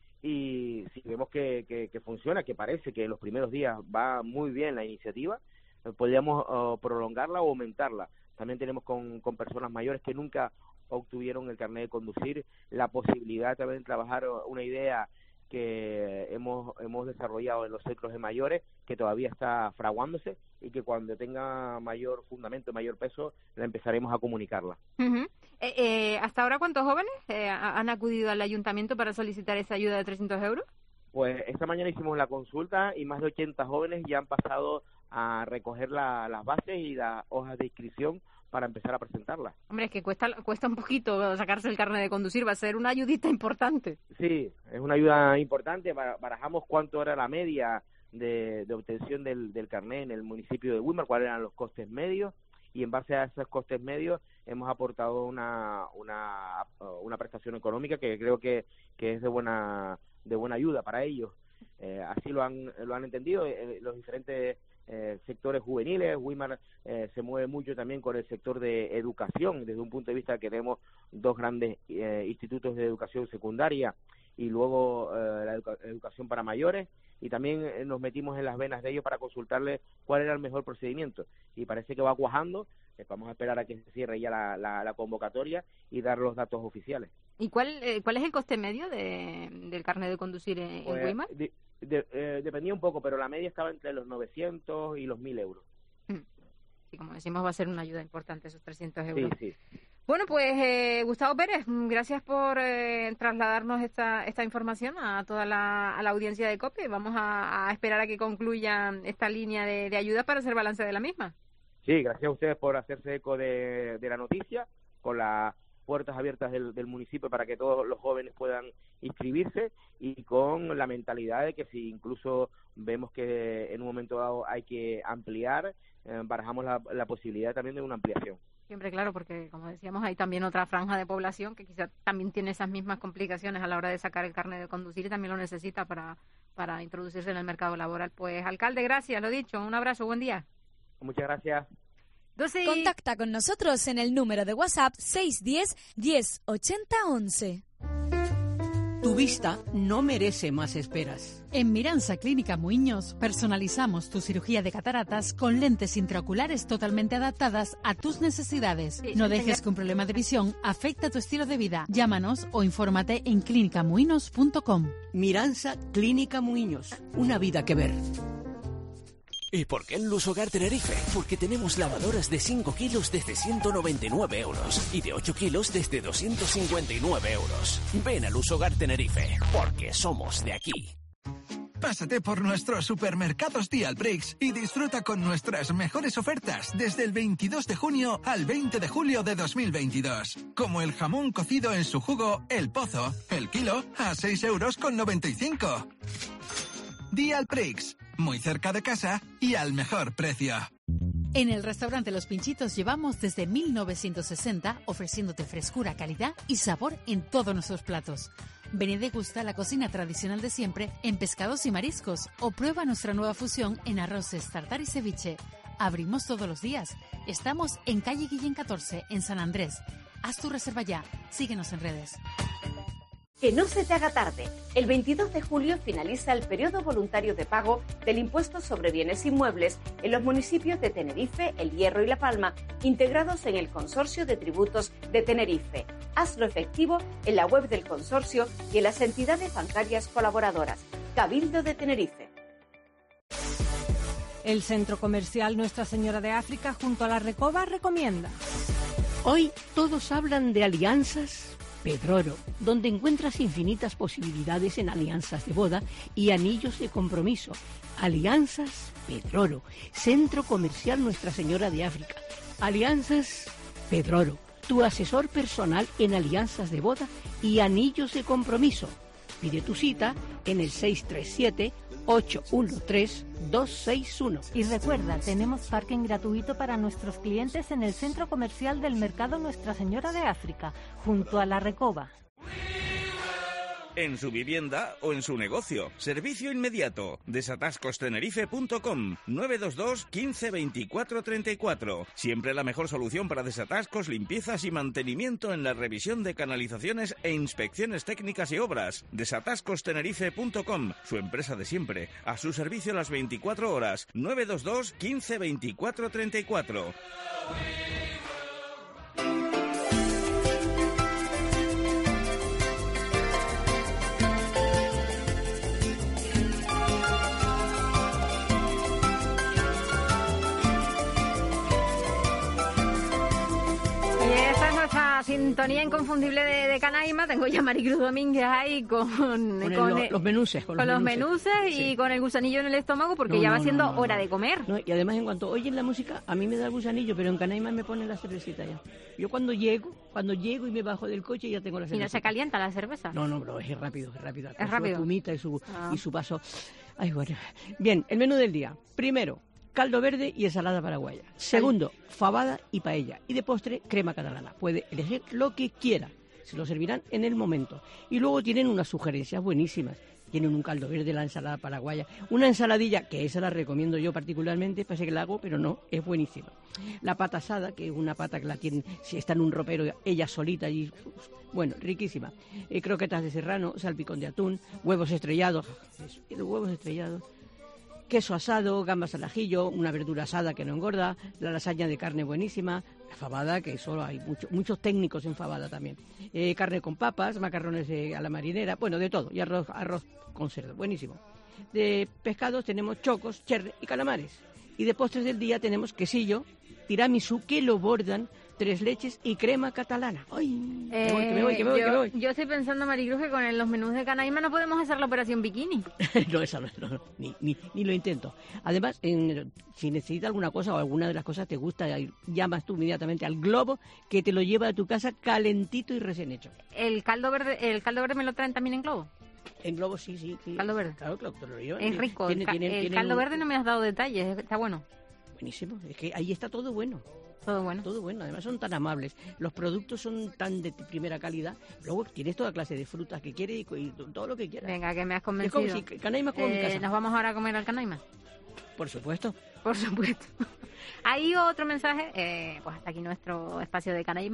Speaker 4: y si vemos que, que, que funciona, que parece que en los primeros días va muy bien la iniciativa, podríamos uh, prolongarla o aumentarla. También tenemos con, con personas mayores que nunca obtuvieron el carnet de conducir la posibilidad también de trabajar una idea que hemos hemos desarrollado en los centros de mayores, que todavía está fraguándose y que cuando tenga mayor fundamento, mayor peso, la empezaremos a comunicarla.
Speaker 7: Uh-huh. eh, eh, ¿Hasta ahora cuántos jóvenes eh, han acudido al ayuntamiento para solicitar esa ayuda de trescientos euros?
Speaker 4: Pues esta mañana hicimos la consulta y más de ochenta jóvenes ya han pasado a recoger la, las bases y las hojas de inscripción para empezar a presentarlas.
Speaker 7: Hombre, es que cuesta cuesta un poquito sacarse el carnet de conducir, va a ser una ayudita importante.
Speaker 4: Sí, es una ayuda importante. Barajamos cuánto era la media de, de obtención del, del carnet en el municipio de Wimar, cuáles eran los costes medios, y en base a esos costes medios hemos aportado una una, una prestación económica que creo que, que es de buena de buena ayuda para ellos. Eh, así lo han lo han entendido eh, los diferentes Eh, sectores juveniles. Wimar eh, se mueve mucho también con el sector de educación, desde un punto de vista que tenemos dos grandes eh, institutos de educación secundaria y luego eh, la educa- educación para mayores, y también eh, nos metimos en las venas de ellos para consultarles cuál era el mejor procedimiento, y parece que va cuajando. Eh, vamos a esperar a que se cierre ya la, la, la convocatoria y dar los datos oficiales.
Speaker 7: ¿Y cuál eh, cuál es el coste medio de, del carnet de conducir en,
Speaker 4: pues,
Speaker 7: en Wimar?
Speaker 4: De, de, eh, dependía un poco, pero la media estaba entre los novecientos y los mil euros.
Speaker 7: Sí, como decimos, va a ser una ayuda importante esos trescientos euros.
Speaker 4: Sí, sí.
Speaker 7: Bueno, pues eh, Gustavo Pérez, gracias por eh, trasladarnos esta esta información a toda la, a la audiencia de COPE. Vamos a, a esperar a que concluya esta línea de, de ayuda para hacer balance de la misma.
Speaker 4: Sí, gracias a ustedes por hacerse eco de, de la noticia, con las puertas abiertas del, del municipio para que todos los jóvenes puedan inscribirse, y con la mentalidad de que si incluso vemos que en un momento dado hay que ampliar, eh, barajamos la, la posibilidad también de una ampliación.
Speaker 7: Siempre, claro, porque como decíamos, hay también otra franja de población que quizás también tiene esas mismas complicaciones a la hora de sacar el carnet de conducir y también lo necesita para, para introducirse en el mercado laboral. Pues, alcalde, gracias, lo dicho, un abrazo, buen día.
Speaker 4: Muchas gracias.
Speaker 18: doce y... Contacta con nosotros en el número de WhatsApp seis uno cero, diez, ochenta, once.
Speaker 16: Tu vista no merece más esperas.
Speaker 17: En Miransa Clínica Muiños personalizamos tu cirugía de cataratas con lentes intraoculares totalmente adaptadas a tus necesidades.
Speaker 7: Sí,
Speaker 17: no
Speaker 7: sí,
Speaker 17: dejes
Speaker 7: señor.
Speaker 17: que un problema de visión afecte a tu estilo de vida. Llámanos o infórmate en clínica muinos punto com.
Speaker 16: Miransa Clínica Muiños. Una vida que ver.
Speaker 23: ¿Y por qué en Lusogar Tenerife? Porque tenemos lavadoras de cinco kilos desde ciento noventa y nueve euros y de ocho kilos desde doscientos cincuenta y nueve euros. Ven a Lusogar Tenerife, porque somos de aquí.
Speaker 1: Pásate por nuestros supermercados Dial Bricks y disfruta con nuestras mejores ofertas desde el veintidós de junio al veinte de julio de dos mil veintidós. Como el jamón cocido en su jugo El Pozo, el kilo a seis euros con noventa y cinco. Dial Bricks, muy cerca de casa y al mejor precio.
Speaker 17: En el restaurante Los Pinchitos llevamos desde mil novecientos sesenta ofreciéndote frescura, calidad y sabor en todos nuestros platos. Ven y degusta la cocina tradicional de siempre en pescados y mariscos o prueba nuestra nueva fusión en arroces, tartar y ceviche. Abrimos todos los días. Estamos en calle Guillén catorce, en San Andrés. Haz tu reserva ya. Síguenos en redes.
Speaker 5: Que no se te haga tarde. El veintidós de julio finaliza el periodo voluntario de pago del impuesto sobre bienes inmuebles en los municipios de Tenerife, El Hierro y La Palma, integrados en el Consorcio de Tributos de Tenerife. Hazlo efectivo en la web del consorcio y en las entidades bancarias colaboradoras. Cabildo de Tenerife.
Speaker 6: El Centro Comercial Nuestra Señora de África junto a la Recoba recomienda.
Speaker 16: Hoy todos hablan de alianzas Pedroro, donde encuentras infinitas posibilidades en alianzas de boda y anillos de compromiso. Alianzas Pedroro, Centro Comercial Nuestra Señora de África. Alianzas Pedroro, tu asesor personal en alianzas de boda y anillos de compromiso. Pide tu cita en el seis tres siete, ocho uno tres, dos seis uno.
Speaker 6: Y recuerda, tenemos parking gratuito para nuestros clientes en el Centro Comercial del Mercado Nuestra Señora de África, junto a la Recoba.
Speaker 24: En su vivienda o en su negocio. Servicio inmediato. desatascos tenerife punto com nueve dos dos, quince, veinticuatro, treinta y cuatro. Siempre la mejor solución para desatascos, limpiezas y mantenimiento en la revisión de canalizaciones e inspecciones técnicas y obras. desatascos tenerife punto com, su empresa de siempre. A su servicio las veinticuatro horas. nueve dos dos, quince, veinticuatro, treinta y cuatro.
Speaker 7: Sintonía inconfundible de, de Canaima. Tengo ya a Maricruz Domínguez ahí con,
Speaker 16: con, el, con el, los menuses.
Speaker 7: Con, con los menuses y sí. Con el gusanillo en el estómago porque no, ya va no, siendo no, no, hora no. de comer.
Speaker 16: No, y además en cuanto oyen la música, a mí me da el gusanillo, pero en Canaima me ponen la cervecita ya. Yo cuando llego, cuando llego y me bajo del coche ya tengo la cerveza.
Speaker 7: ¿Y no se calienta la cerveza?
Speaker 16: No, no, no, es rápido, es rápido.
Speaker 7: Es rápido.
Speaker 16: Su espumita y su, ah. y su paso. Ay, bueno. Bien, el menú del día. Primero, caldo verde y ensalada paraguaya. Segundo, fabada y paella. Y de postre, crema catalana. Puede elegir lo que quiera. Se lo servirán en el momento. Y luego tienen unas sugerencias buenísimas. Tienen un caldo verde, la ensalada paraguaya. Una ensaladilla, que esa la recomiendo yo particularmente, parece que la hago, pero no, es buenísima. La pata asada, que es una pata que la tienen, si está en un ropero, ella solita y bueno, riquísima. Eh, croquetas de serrano, salpicón de atún, huevos estrellados. Los huevos estrellados. Queso asado, gambas al ajillo, una verdura asada que no engorda, la lasaña de carne buenísima, la fabada, que solo hay mucho, muchos técnicos en fabada también, eh, carne con papas, macarrones eh, a la marinera, bueno, de todo, y arroz, arroz con cerdo, buenísimo. De pescados tenemos chocos, cherre y calamares. Y de postres del día tenemos quesillo, tiramisú, que lo bordan, tres leches y crema catalana. ¡Ay!
Speaker 7: Eh,
Speaker 16: que, voy, que me voy, que me voy,
Speaker 7: yo,
Speaker 16: que me voy.
Speaker 7: Yo estoy pensando, Maricruz, que con los menús de Canaima no podemos hacer la operación bikini.
Speaker 16: no, esa no, no, no ni, ni, ni lo intento. Además, en, si necesitas alguna cosa o alguna de las cosas te gusta, llamas tú inmediatamente al Globo, que te lo lleva a tu casa calentito y recién hecho.
Speaker 7: ¿El caldo verde el caldo verde me lo traen también en Globo?
Speaker 16: En Globo sí, sí. sí.
Speaker 7: ¿Caldo verde?
Speaker 16: Claro, claro, te lo llevan.
Speaker 7: Es rico.
Speaker 16: Tiene,
Speaker 7: el, ca
Speaker 16: tiene,
Speaker 7: el
Speaker 16: tiene
Speaker 7: caldo
Speaker 16: un...
Speaker 7: verde no me has dado detalles, está bueno.
Speaker 16: Buenísimo, es que ahí está todo bueno.
Speaker 7: Todo bueno.
Speaker 16: Todo bueno, además son tan amables. Los productos son tan de primera calidad. Luego tienes toda clase de frutas que quieres y, y todo lo que quieras.
Speaker 7: Venga, que me has convencido.
Speaker 16: Es como si Canaima como
Speaker 7: eh,
Speaker 16: mi casa.
Speaker 7: ¿Nos vamos ahora a comer al Canaima?
Speaker 16: Por supuesto.
Speaker 7: Por supuesto. Hay otro mensaje, eh, pues hasta aquí nuestro espacio de Canaima.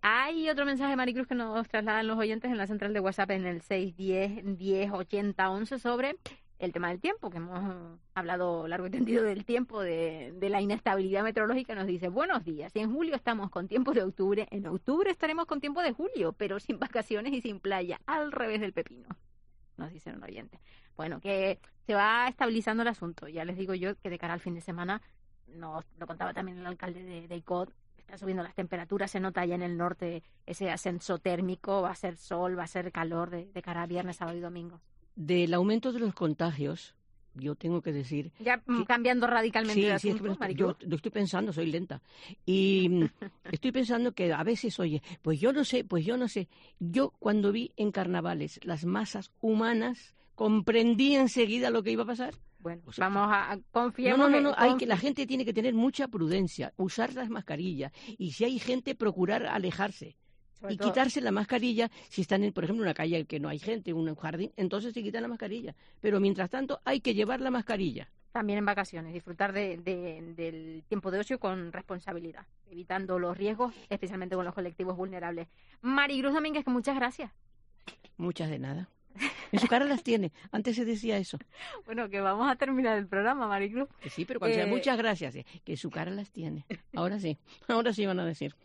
Speaker 7: Hay otro mensaje, Maricruz, que nos trasladan los oyentes en la central de WhatsApp en el seis diez, diez, ochenta, once sobre el tema del tiempo, que hemos hablado largo y tendido del tiempo, de, de la inestabilidad meteorológica. Nos dice, buenos días, si en julio estamos con tiempo de octubre, en octubre estaremos con tiempo de julio, pero sin vacaciones y sin playa, al revés del pepino, nos dicen un oyente. Bueno, que se va estabilizando el asunto. Ya les digo yo que de cara al fin de semana, nos lo contaba también el alcalde de, de I C O D, están subiendo las temperaturas, se nota ya en el norte ese ascenso térmico, va a ser sol, va a ser calor de, de cara a viernes, sábado y domingo.
Speaker 16: Del aumento de los contagios, yo tengo que decir...
Speaker 7: Ya que, cambiando radicalmente
Speaker 16: sí,
Speaker 7: de
Speaker 16: sí,
Speaker 7: asunto,
Speaker 16: es que yo lo estoy pensando, soy lenta. Y estoy pensando que a veces, oye, pues yo no sé, pues yo no sé. Yo cuando vi en carnavales las masas humanas, comprendí enseguida lo que iba a pasar.
Speaker 7: Bueno, o sea, vamos a confiar.
Speaker 16: No, no, no, no hay que, la gente tiene que tener mucha prudencia, usar las mascarillas y si hay gente procurar alejarse Sobre y todo. quitarse la mascarilla si están, en, por ejemplo, en una calle en que no hay gente, un jardín, entonces se quitan la mascarilla. Pero mientras tanto hay que llevar la mascarilla.
Speaker 7: También en vacaciones, disfrutar de, de, del tiempo de ocio con responsabilidad, evitando los riesgos, especialmente con los colectivos vulnerables. Maricruz Domínguez, que muchas gracias.
Speaker 16: Muchas de nada. En su cara las tiene. Antes se decía eso.
Speaker 7: Bueno, que vamos a terminar el programa, Maricruz.
Speaker 16: Que sí, pero cuando eh... sea muchas gracias, eh, que su cara las tiene. Ahora sí, ahora sí van a decir.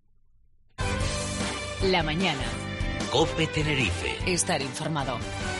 Speaker 12: La mañana.
Speaker 13: COPE Tenerife.
Speaker 12: Estar informado.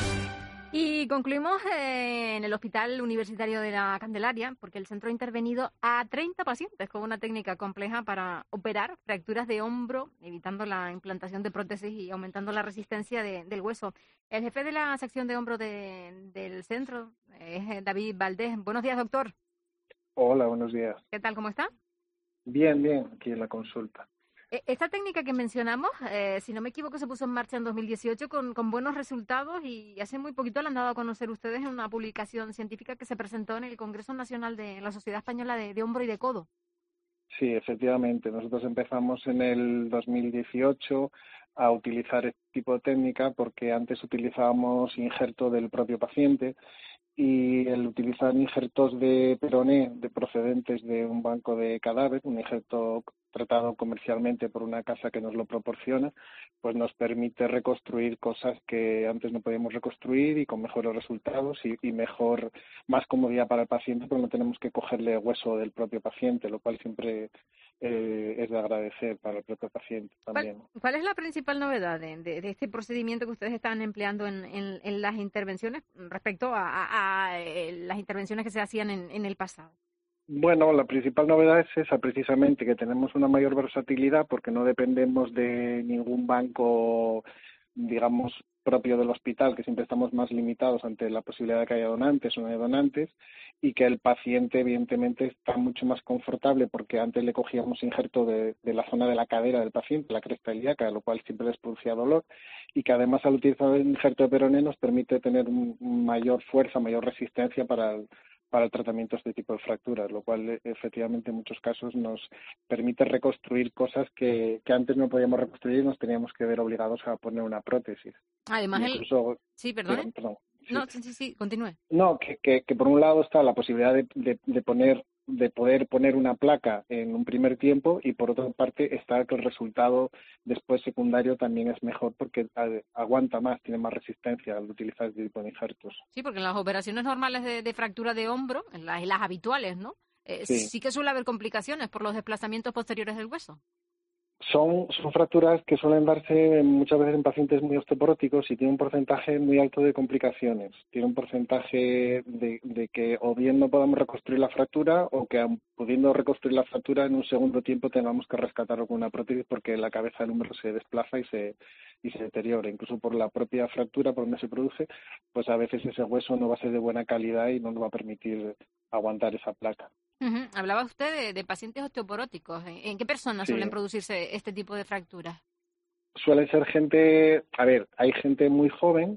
Speaker 7: Y concluimos eh, en el Hospital Universitario de la Candelaria, porque el centro ha intervenido a treinta pacientes con una técnica compleja para operar fracturas de hombro, evitando la implantación de prótesis y aumentando la resistencia de, del hueso. El jefe de la sección de hombro de, del centro es David Valdés. Buenos días, doctor.
Speaker 8: Hola, buenos días.
Speaker 7: ¿Qué tal? ¿Cómo está?
Speaker 8: Bien, bien, aquí en la consulta.
Speaker 7: Esta técnica que mencionamos, eh, si no me equivoco, se puso en marcha en dos mil dieciocho con, con buenos resultados y hace muy poquito la han dado a conocer ustedes en una publicación científica que se presentó en el Congreso Nacional de la Sociedad Española de, de Hombro y de Codo.
Speaker 8: Sí, efectivamente. Nosotros empezamos en el dos mil dieciocho a utilizar este tipo de técnica porque antes utilizábamos injerto del propio paciente y el utilizar injertos de peroné de procedentes de un banco de cadáver, un injerto tratado comercialmente por una casa que nos lo proporciona, pues nos permite reconstruir cosas que antes no podíamos reconstruir y con mejores resultados y, y mejor, más comodidad para el paciente porque no tenemos que cogerle hueso del propio paciente, lo cual siempre eh, es de agradecer para el propio paciente también.
Speaker 7: ¿Cuál, cuál es la principal novedad de, de, de este procedimiento que ustedes están empleando en, en, en las intervenciones respecto a, a, a las intervenciones que se hacían en, en el pasado?
Speaker 8: Bueno, la principal novedad es esa, precisamente, que tenemos una mayor versatilidad porque no dependemos de ningún banco, digamos, propio del hospital, que siempre estamos más limitados ante la posibilidad de que haya donantes o no haya donantes, y que el paciente, evidentemente, está mucho más confortable porque antes le cogíamos injerto de, de la zona de la cadera del paciente, la cresta ilíaca, lo cual siempre les producía dolor, y que además al utilizar el injerto de peroné nos permite tener un, mayor fuerza, mayor resistencia para el para el tratamiento de este tipo de fracturas, lo cual efectivamente en muchos casos nos permite reconstruir cosas que, que antes no podíamos reconstruir y nos teníamos que ver obligados a poner una prótesis.
Speaker 7: Además,
Speaker 8: Incluso,
Speaker 7: el... Sí, perdón.
Speaker 8: Perdón, perdón sí.
Speaker 7: No, sí, sí, sí, continúe.
Speaker 8: No, que, que, que por un lado está la posibilidad de, de, de poner de poder poner una placa en un primer tiempo y por otra parte está que el resultado después secundario también es mejor porque aguanta más, tiene más resistencia al utilizar este tipo de injertos.
Speaker 7: Sí, porque en las operaciones normales de, de fractura de hombro, en las, en las habituales, ¿no? Eh, sí. sí que suele haber complicaciones por los desplazamientos posteriores del hueso.
Speaker 8: Son, son fracturas que suelen darse muchas veces en pacientes muy osteoporóticos y tienen un porcentaje muy alto de complicaciones. Tiene un porcentaje de, de que o bien no podamos reconstruir la fractura o que pudiendo reconstruir la fractura en un segundo tiempo tengamos que rescatarlo con una prótesis porque la cabeza del húmero se desplaza y se, y se deteriora. Incluso por la propia fractura por donde se produce, pues a veces ese hueso no va a ser de buena calidad y no nos va a permitir aguantar esa placa.
Speaker 7: Uh-huh. Hablaba usted de, de pacientes osteoporóticos. ¿En, en qué personas sí. suelen producirse este tipo de fracturas?
Speaker 8: Suelen ser gente, a ver, hay gente muy joven,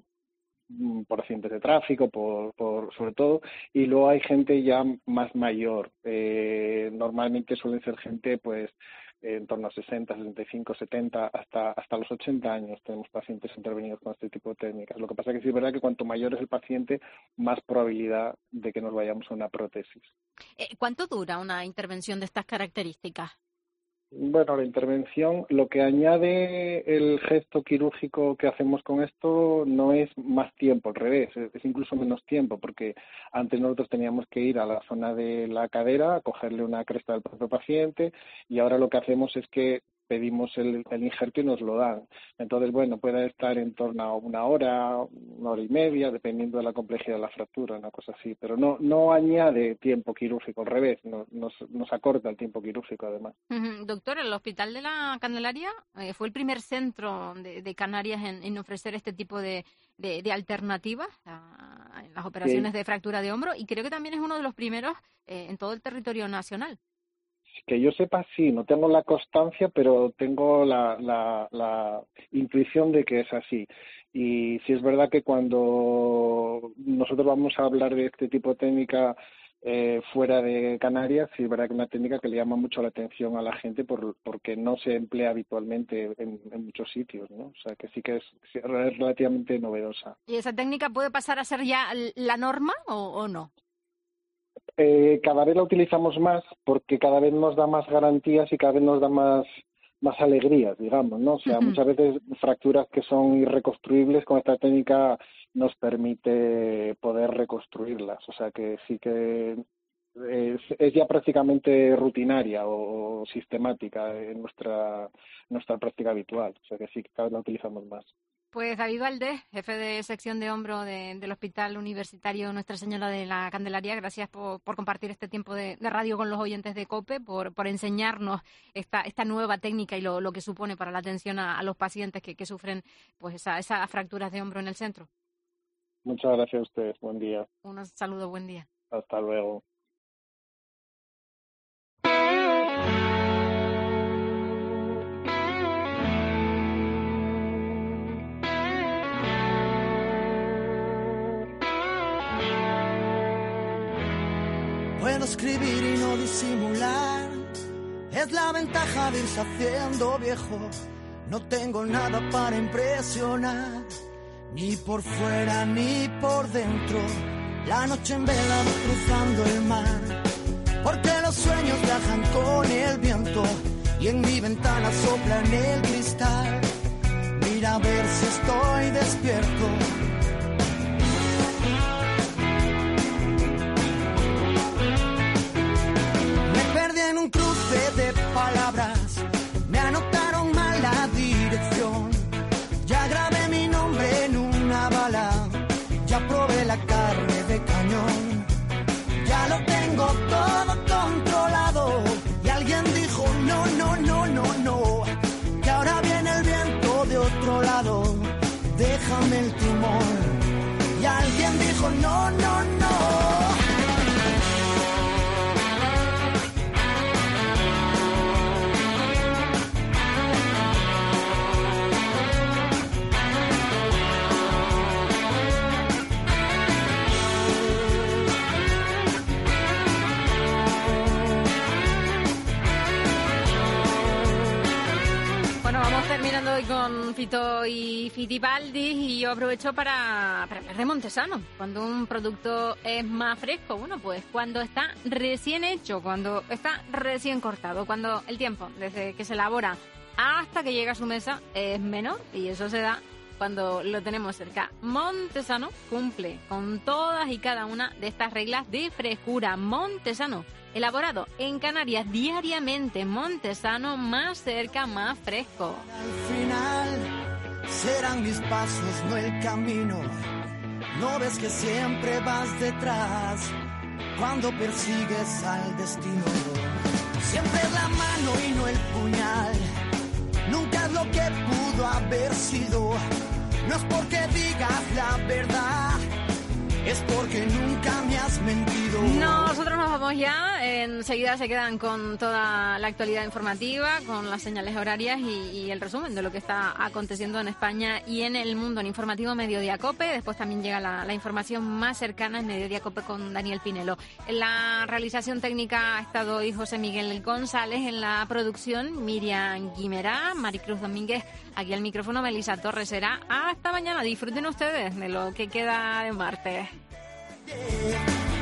Speaker 8: por accidentes de tráfico, por, por sobre todo, y luego hay gente ya más mayor. Eh, normalmente suelen ser gente, pues, en torno a sesenta, sesenta y cinco, setenta, hasta hasta los ochenta años tenemos pacientes intervenidos con este tipo de técnicas. Lo que pasa es que sí es verdad que cuanto mayor es el paciente, más probabilidad de que nos vayamos a una prótesis.
Speaker 7: Eh, ¿Cuánto dura una intervención de estas características?
Speaker 8: Bueno, la intervención, lo que añade el gesto quirúrgico que hacemos con esto no es más tiempo, al revés, es incluso menos tiempo, porque antes nosotros teníamos que ir a la zona de la cadera, a cogerle una cresta del propio paciente, y ahora lo que hacemos es que pedimos el, el injerto y nos lo dan. Entonces, bueno, puede estar en torno a una hora, una hora y media, dependiendo de la complejidad de la fractura, una cosa así. Pero no no añade tiempo quirúrgico, al revés, no, nos, nos acorta el tiempo quirúrgico, además.
Speaker 7: Uh-huh. Doctor, el Hospital de la Candelaria eh, fue el primer centro de, de Canarias en, en ofrecer este tipo de, de, de alternativas a, en las operaciones sí. de fractura de hombro, y creo que también es uno de los primeros eh, en todo el territorio nacional.
Speaker 8: Que yo sepa, sí, no tengo la constancia, pero tengo la, la, la intuición de que es así. Y sí es verdad que cuando nosotros vamos a hablar de este tipo de técnica eh, fuera de Canarias, sí es verdad que es una técnica que le llama mucho la atención a la gente por, porque no se emplea habitualmente en, en muchos sitios, ¿no? O sea, que sí que es, es relativamente novedosa.
Speaker 7: ¿Y esa técnica puede pasar a ser ya la norma o, o no?
Speaker 8: Eh, cada vez la utilizamos más porque cada vez nos da más garantías y cada vez nos da más más alegrías, digamos, ¿no? O sea, uh-huh. muchas veces fracturas que son irreconstruibles, con esta técnica nos permite poder reconstruirlas. O sea, que sí que es, es ya prácticamente rutinaria o, o sistemática en nuestra nuestra práctica habitual. O sea, que sí que cada vez la utilizamos más.
Speaker 7: Pues David Valdés, jefe de sección de hombro de, del Hospital Universitario Nuestra Señora de la Candelaria, gracias por, por compartir este tiempo de, de radio con los oyentes de COPE, por, por enseñarnos esta, esta nueva técnica y lo, lo que supone para la atención a, a los pacientes que, que sufren pues esa, esas fracturas de hombro en el centro.
Speaker 8: Muchas gracias a ustedes, buen día.
Speaker 7: Un saludo, buen día.
Speaker 8: Hasta luego.
Speaker 10: Puedo escribir y no disimular, es la ventaja de irse haciendo viejo. No tengo nada para impresionar, ni por fuera ni por dentro. La noche en vela cruzando el mar, porque los sueños viajan con el viento y en mi ventana soplan el cristal. Mira a ver si estoy despierto. En un cruce de palabras me anotaron mal la dirección. Ya grabé mi nombre en una bala, ya probé la carne de cañón. Ya lo tengo todo controlado y alguien dijo no, no, no, no, no, que ahora viene el viento de otro lado, déjame el timón. Y alguien dijo no, no, no.
Speaker 7: Terminando hoy con Fito y Fitipaldi, y yo aprovecho para, para hablar de Montesano. Cuando un producto es más fresco, bueno, pues cuando está recién hecho, cuando está recién cortado, cuando el tiempo desde que se elabora hasta que llega a su mesa es menor, y eso se da cuando lo tenemos cerca. Montesano cumple con todas y cada una de estas reglas de frescura. Montesano, elaborado en Canarias diariamente. Montesano, más cerca, más fresco.
Speaker 10: Al final serán mis pasos, no el camino. No ves que siempre vas detrás cuando persigues al destino. Siempre es la mano y no el puñal. Nunca es lo que pudo haber sido. No es porque digas la verdad, es porque nunca me has mentido.
Speaker 7: Nosotros nos vamos ya. Enseguida se quedan con toda la actualidad informativa, con las señales horarias y, y el resumen de lo que está aconteciendo en España y en el mundo en Informativo Mediodía COPE. Después también llega la, la información más cercana en Mediodía COPE con Daniel Pinelo. En la realización técnica ha estado hoy José Miguel González, en la producción Miriam Guimerá, Maricruz Domínguez, aquí al micrófono Melisa Torres. Será hasta mañana. Disfruten ustedes de lo que queda de martes.
Speaker 10: Yeah.